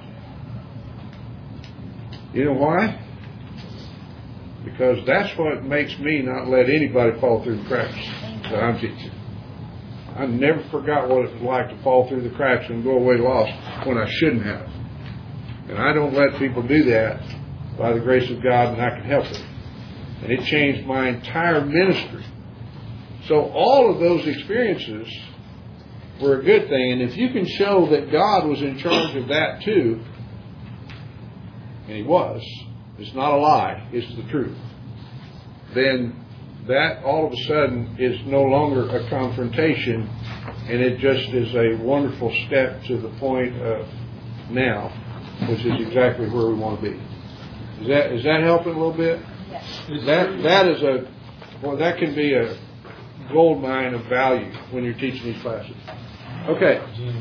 Speaker 1: You know why? Because that's what makes me not let anybody fall through the cracks that I'm teaching. I never forgot what it was like to fall through the cracks and go away lost when I shouldn't have. And I don't let people do that by the grace of God, and I can help it. And it changed my entire ministry. So all of those experiences were a good thing. And if you can show that God was in charge of that too, and He was, it's not a lie, it's the truth, then that all of a sudden is no longer a confrontation, and it just is a wonderful step to the point of now, which is exactly where we want to be. Is that helping a little bit?
Speaker 2: Yes.
Speaker 1: That can be a gold mine of value when you're teaching these classes. Okay.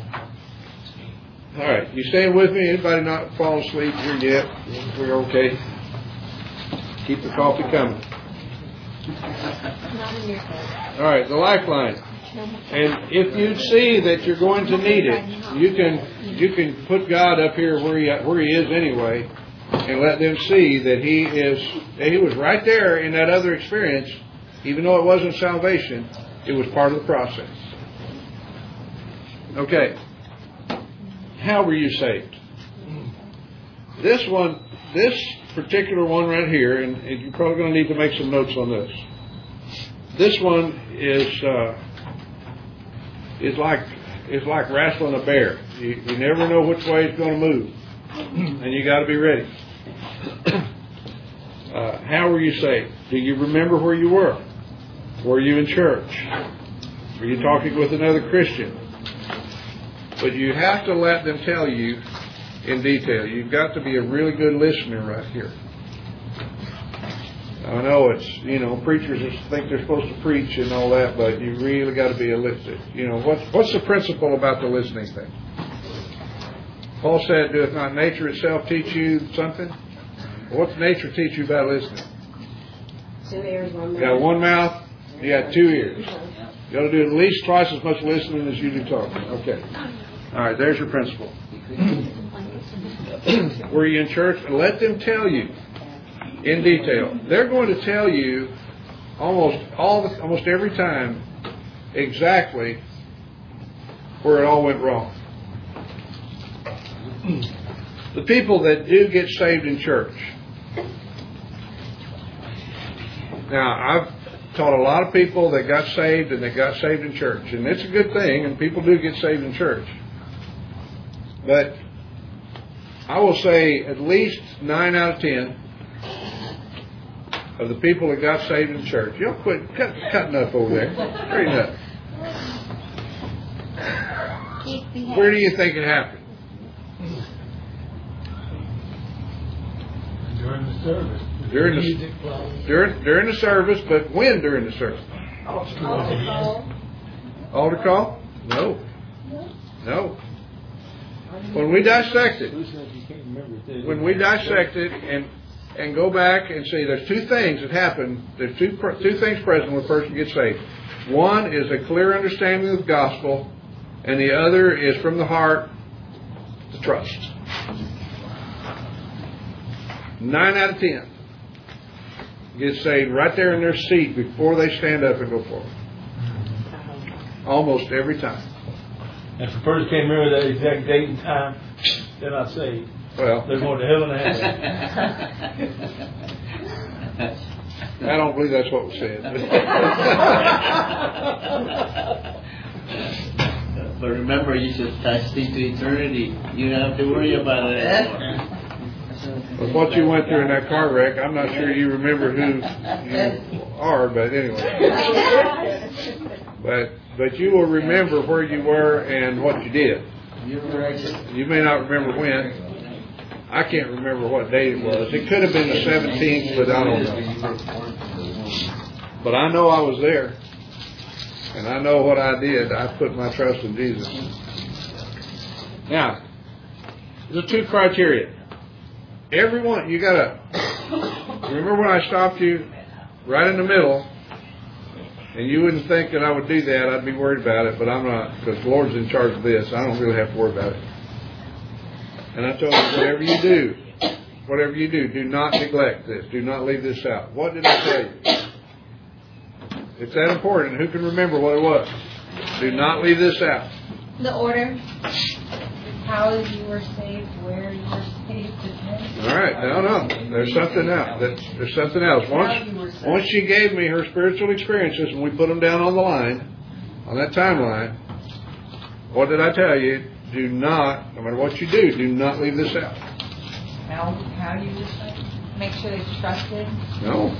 Speaker 1: All right. You staying with me? Anybody not falling asleep here yet? We're okay. Keep the coffee coming. All right. The lifeline. And if you see that you're going to need it, you can put God up here where he is anyway, and let them see that he was right there in that other experience, even though it wasn't salvation. It was part of the process. Okay. How were you saved? This particular one right here, and you're probably going to need to make some notes on this. This one is like wrestling a bear. You never know which way it's going to move, and you got to be ready. How were you saved? Do you remember where you were? Were you in church? Were you talking with another Christian? But you have to let them tell you in detail. You've got to be a really good listener right here. I know preachers think they're supposed to preach and all that, but you really got to be a listener. What's the principle about the listening thing? Paul said, "Doeth not nature itself teach you something?" What's nature teach you about listening?
Speaker 6: 2 ears, 1 mouth.
Speaker 1: You got one mouth, you got 2 ears. You got to do at least twice as much listening as you do talking. Okay. All right, there's your principle. Were you in church? Let them tell you in detail. They're going to tell you almost every time exactly where it all went wrong. The people that do get saved in church. Now, I've taught a lot of people that got saved and they got saved in church. And it's a good thing, and people do get saved in church. But I will say at least 9 out of 10 of the people that got saved in church. Y'all quit cutting up over there. Straighten up. Where do you think it happened?
Speaker 11: During the service.
Speaker 1: During the service, but when during the service? Altar call? No. When we dissect it and go back and see, there's 2 things that happen. There's two things present when a person gets saved. One is a clear understanding of the gospel, and the other is from the heart, the trust. 9 out of 10 get saved right there in their seat before they stand up and go forward. Almost every time.
Speaker 3: And if a person can't remember that exact date and time, they're not saved.
Speaker 1: Well,
Speaker 3: they're going to hell in a handbasket.
Speaker 1: I don't believe that's what was said.
Speaker 7: But remember, you just touched into eternity. You don't have to worry about it anymore.
Speaker 1: But what you went through in that car wreck, I'm not sure you remember who you are, but anyway. But you will remember where you were and what you did. You may not remember when. I can't remember what date it was. It could have been the 17th, but I don't know. But I know I was there. And I know what I did. I put my trust in Jesus. Now, there's 2 criteria. Everyone, you got to remember when I stopped you right in the middle, and you wouldn't think that I would do that. I'd be worried about it, but I'm not, because the Lord's in charge of this. I don't really have to worry about it. And I told her, whatever you do not neglect this. Do not leave this out. What did I tell you? It's that important. Who can remember what it was? Do not leave this out.
Speaker 10: The order.
Speaker 2: How you were saved, where you were saved,
Speaker 1: All right, no. There's something else. There's something else. Once she gave me her spiritual experiences, and we put them down on the line, on that timeline, what did I tell you? Do not, no matter what you do not leave this out.
Speaker 6: How you were saved?
Speaker 2: make sure they trusted.
Speaker 1: No.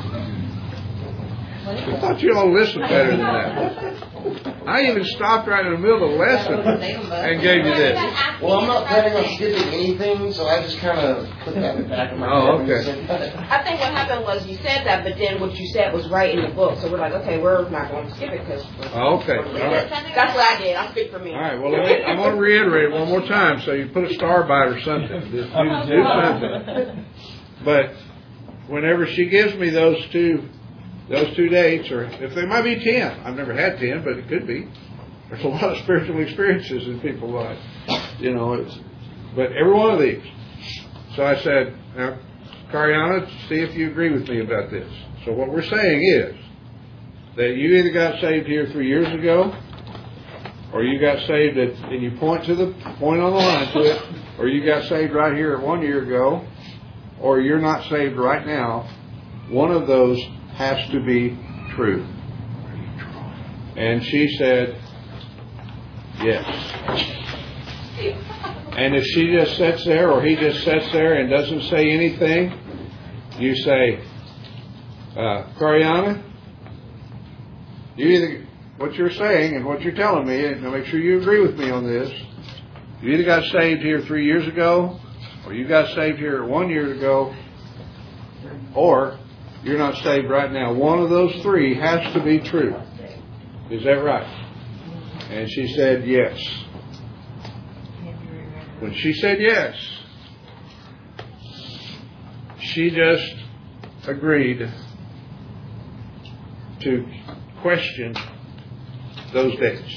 Speaker 1: I thought you all listened better than that. I even stopped right in the middle of the lesson and gave you this.
Speaker 8: Well, I'm not planning on skipping anything, so I just kind of put that in the back of my head.
Speaker 1: Oh, okay.
Speaker 12: I think what happened was you said that, but then what you said was right in the book. So we're like, okay, we're not going to skip it because.
Speaker 1: Okay. All right.
Speaker 12: That's what I did. I speak for me.
Speaker 1: All right. Well, I'm going to reiterate it one more time. So you put a star by it or something. Just do something. But whenever she gives me those two dates, or if they might be 10. I've never had 10, but it could be. There's a lot of spiritual experiences in people's lives. You know, but every one of these. So I said, now, Cariana, see if you agree with me about this. So what we're saying is that you either got saved here 3 years ago, or you got saved and you point on the line to it, or you got saved right here 1 year ago, or you're not saved right now. One of those has to be true. And she said, yes. And if she just sits there, or he just sits there and doesn't say anything, you say, Cariana, what you're saying and what you're telling me, and make sure you agree with me on this, you either got saved here 3 years ago, or you got saved here 1 year ago, or you're not saved right now. One of those three has to be true. Is that right? And she said yes. When she said yes, she just agreed to question those dates.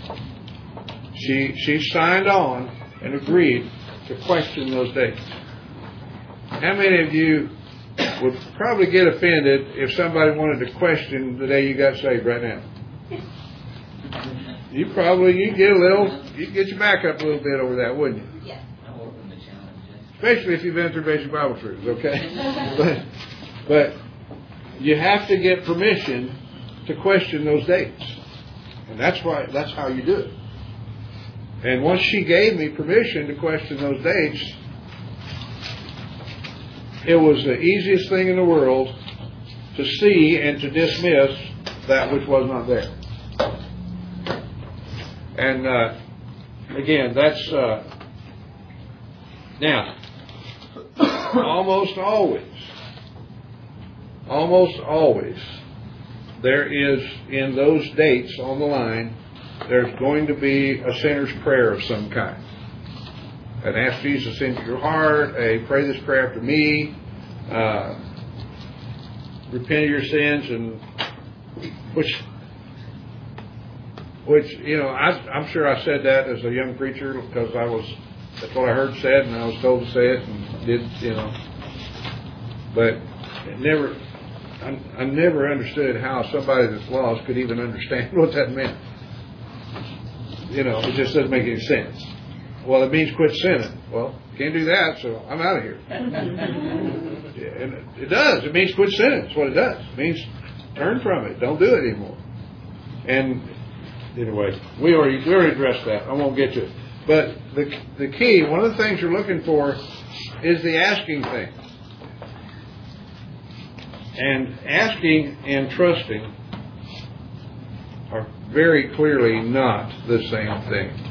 Speaker 1: She signed on and agreed to question those dates. How many of you would probably get offended if somebody wanted to question the day you got saved right now? You get your back up a little bit over that, wouldn't you?
Speaker 9: Yeah. I'm open to challenge.
Speaker 1: Especially if you've been through basic Bible truths, okay? But you have to get permission to question those dates. And that's how you do it. And once she gave me permission to question those dates, it was the easiest thing in the world to see and to dismiss that which was not there. And again, that's now almost always there is in those dates on the line, there's going to be a sinner's prayer of some kind. And ask Jesus into your heart. Pray this prayer after me. Repent of your sins, and which you know, I'm sure I said that as a young preacher because that's what I heard said, and I was told to say it and did, you know. But I never understood how somebody that's lost could even understand what that meant. You know, it just doesn't make any sense. Well, it means quit sinning. Well, can't do that, so I'm out of here. Yeah, and it does. It means quit sinning. That's what it does. It means turn from it. Don't do it anymore. And anyway, we already addressed that. I won't get to it. But the key, one of the things you're looking for is the asking thing. And asking and trusting are very clearly not the same thing.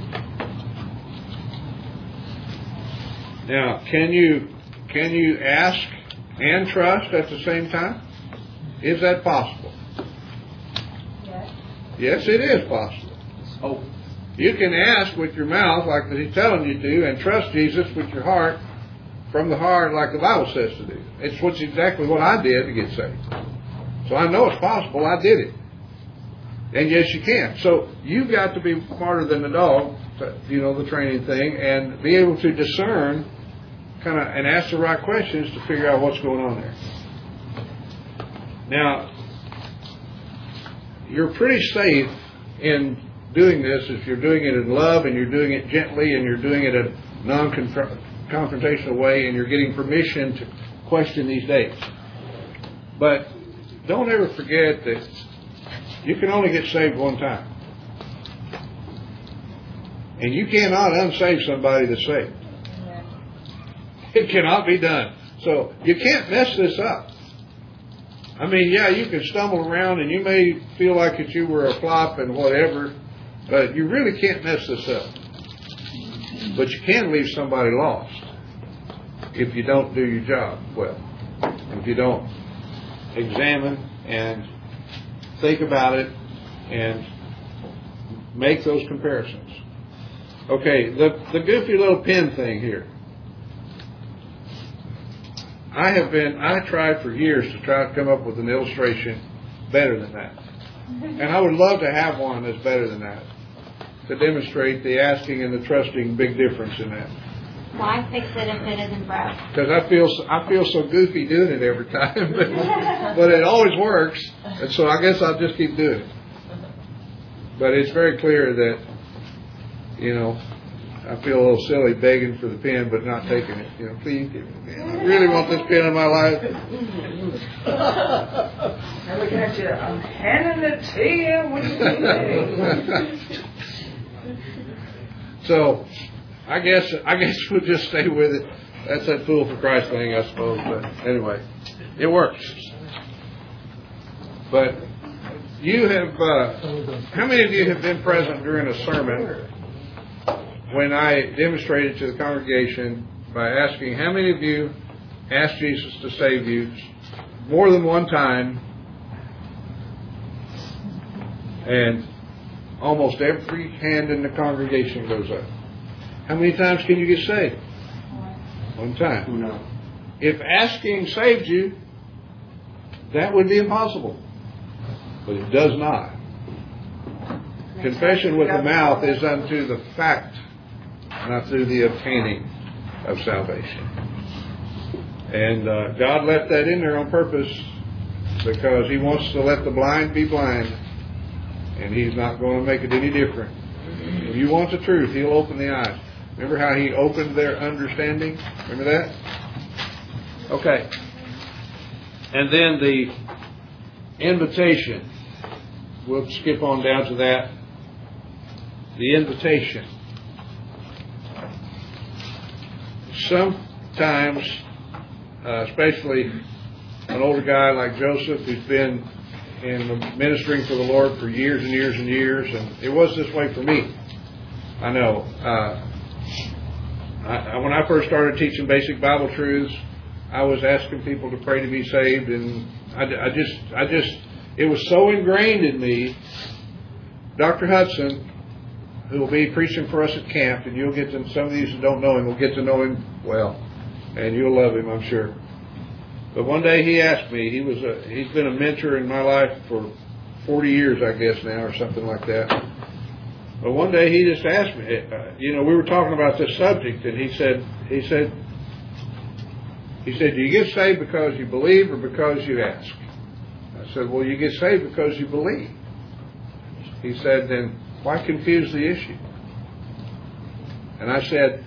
Speaker 1: Now, can you ask and trust at the same time? Is that possible?
Speaker 2: Yes.
Speaker 1: Yes, it is possible. Oh, you can ask with your mouth like He's telling you to, and trust Jesus with your heart, from the heart like the Bible says to do. It's exactly what I did to get saved. So I know it's possible. I did it. And yes, you can. So you've got to be smarter than the dog, you know, the training thing, and be able to discern and ask the right questions to figure out what's going on there. Now, you're pretty safe in doing this if you're doing it in love and you're doing it gently and you're doing it in a non-confrontational way and you're getting permission to question these dates. But don't ever forget that you can only get saved one time. And you cannot unsave somebody that's saved. It cannot be done. So you can't mess this up. I mean, yeah, you can stumble around and you may feel like that you were a flop and whatever, but you really can't mess this up. But you can leave somebody lost if you don't do your job well. If you don't examine and think about it and make those comparisons. Okay, the goofy little pen thing here. I tried for years to try to come up with an illustration better than that. And I would love to have one that's better than that, to demonstrate the asking and the trusting big difference in that.
Speaker 10: Why fix it if it isn't broke?
Speaker 1: Because I feel so goofy doing it every time, but it always works, and so I guess I'll just keep doing it. But it's very clear that, you know, I feel a little silly begging for the pen, but not taking it. You know, please give me the pen. I really want this pen in my life.
Speaker 4: I'm looking at you. I'm handing it to you. What do you think?
Speaker 1: So, I guess we'll just stay with it. That's that fool for Christ thing, I suppose. But anyway, it works. But you have, how many of you have been present during a sermon when I demonstrated to the congregation by asking how many of you asked Jesus to save you more than one time, and almost every hand in the congregation goes up? How many times can you get saved? One time.
Speaker 7: No.
Speaker 1: If asking saved you, that would be impossible. But it does not. Confession with the mouth is unto the fact, not through the obtaining of salvation. And God left that in there on purpose because He wants to let the blind be blind, and He's not going to make it any different. If you want the truth, He'll open the eyes. Remember how He opened their understanding? Remember that? Okay. And then the invitation. We'll skip on down to that. The invitation. Sometimes, especially an older guy like Joseph who's been in ministering for the Lord for years and years and years, and it was this way for me. I know. When I first started teaching basic Bible truths, I was asking people to pray to be saved, and I just it was so ingrained in me. Dr. Hudson, who will be preaching for us at camp, and you'll get to, some of these who don't know him will get to know him well, and you'll love him, I'm sure. But one day he asked me, he's been a mentor in my life for 40 years, I guess now, or something like that. But one day he just asked me, we were talking about this subject, and he said, do you get saved because you believe or because you ask? I said, well, you get saved because you believe. He said, then why confuse the issue? And I said,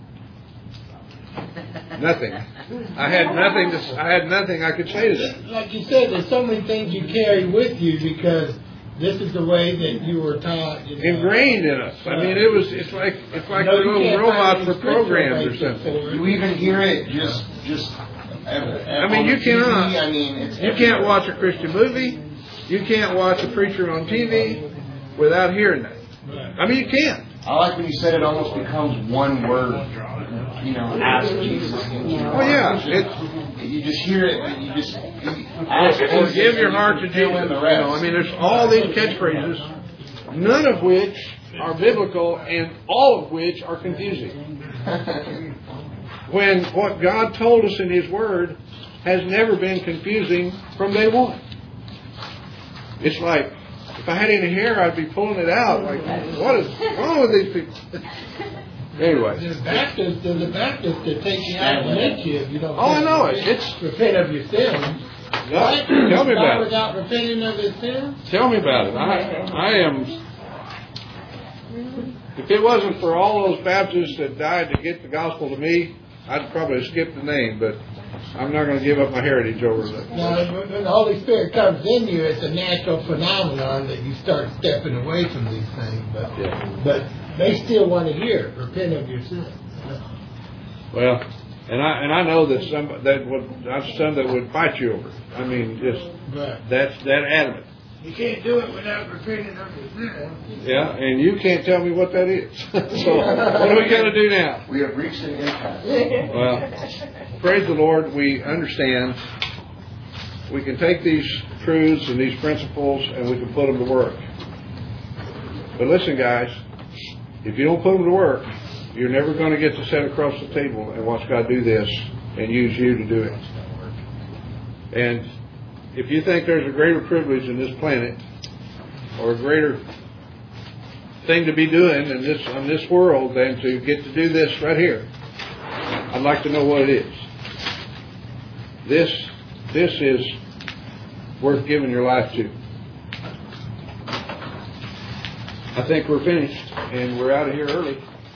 Speaker 1: nothing. I had nothing I could say to that.
Speaker 11: Like you said, there's so many things you carry with you because this is the way that you were taught.
Speaker 1: Ingrained in us. I mean, it's like a little robot for programs or something.
Speaker 8: You even hear it just.
Speaker 1: I mean, you cannot. You can't watch a Christian movie. You can't watch a preacher on TV without hearing that. I mean, you can't.
Speaker 8: I like when you said it almost becomes one word. Ask Jesus.
Speaker 1: Oh yeah,
Speaker 8: you just hear it, and you just
Speaker 1: ask or give your heart to Jesus. There's all these catchphrases, none of which are biblical, and all of which are confusing. When what God told us in His Word has never been confusing from day one. It's like, if If I had any hair, I'd be pulling it out. Like, what is wrong with these people? Anyway.
Speaker 11: There's a Baptist that takes you out and lets you if you don't.
Speaker 1: Oh, I know it. It's
Speaker 11: repent of your sins.
Speaker 1: no, tell me about it.
Speaker 11: Without repenting of his sins.
Speaker 1: Tell me about it. I am. If it wasn't for all those Baptists that died to get the gospel to me, I'd probably skip the name. But I'm not going to give up my heritage over that.
Speaker 11: Now, when the Holy Spirit comes in you, it's a natural phenomenon that you start stepping away from these things. But they still want to hear, repent of your sins.
Speaker 1: Well, and I know that some that would fight you over it. I mean, just that's that adamant.
Speaker 11: You can't do it without repenting of your sins.
Speaker 1: Yeah, and you can't tell me what that is. So what are we going to do now?
Speaker 8: We have reached an impasse.
Speaker 1: Well, praise the Lord, we understand. We can take these truths and these principles and we can put them to work. But listen, guys, if you don't put them to work, you're never going to get to sit across the table and watch God do this and use you to do it. And if you think there's a greater privilege in this planet or a greater thing to be doing in this world than to get to do this right here, I'd like to know what it is. This is worth giving your life to. I think we're finished and we're out of here early.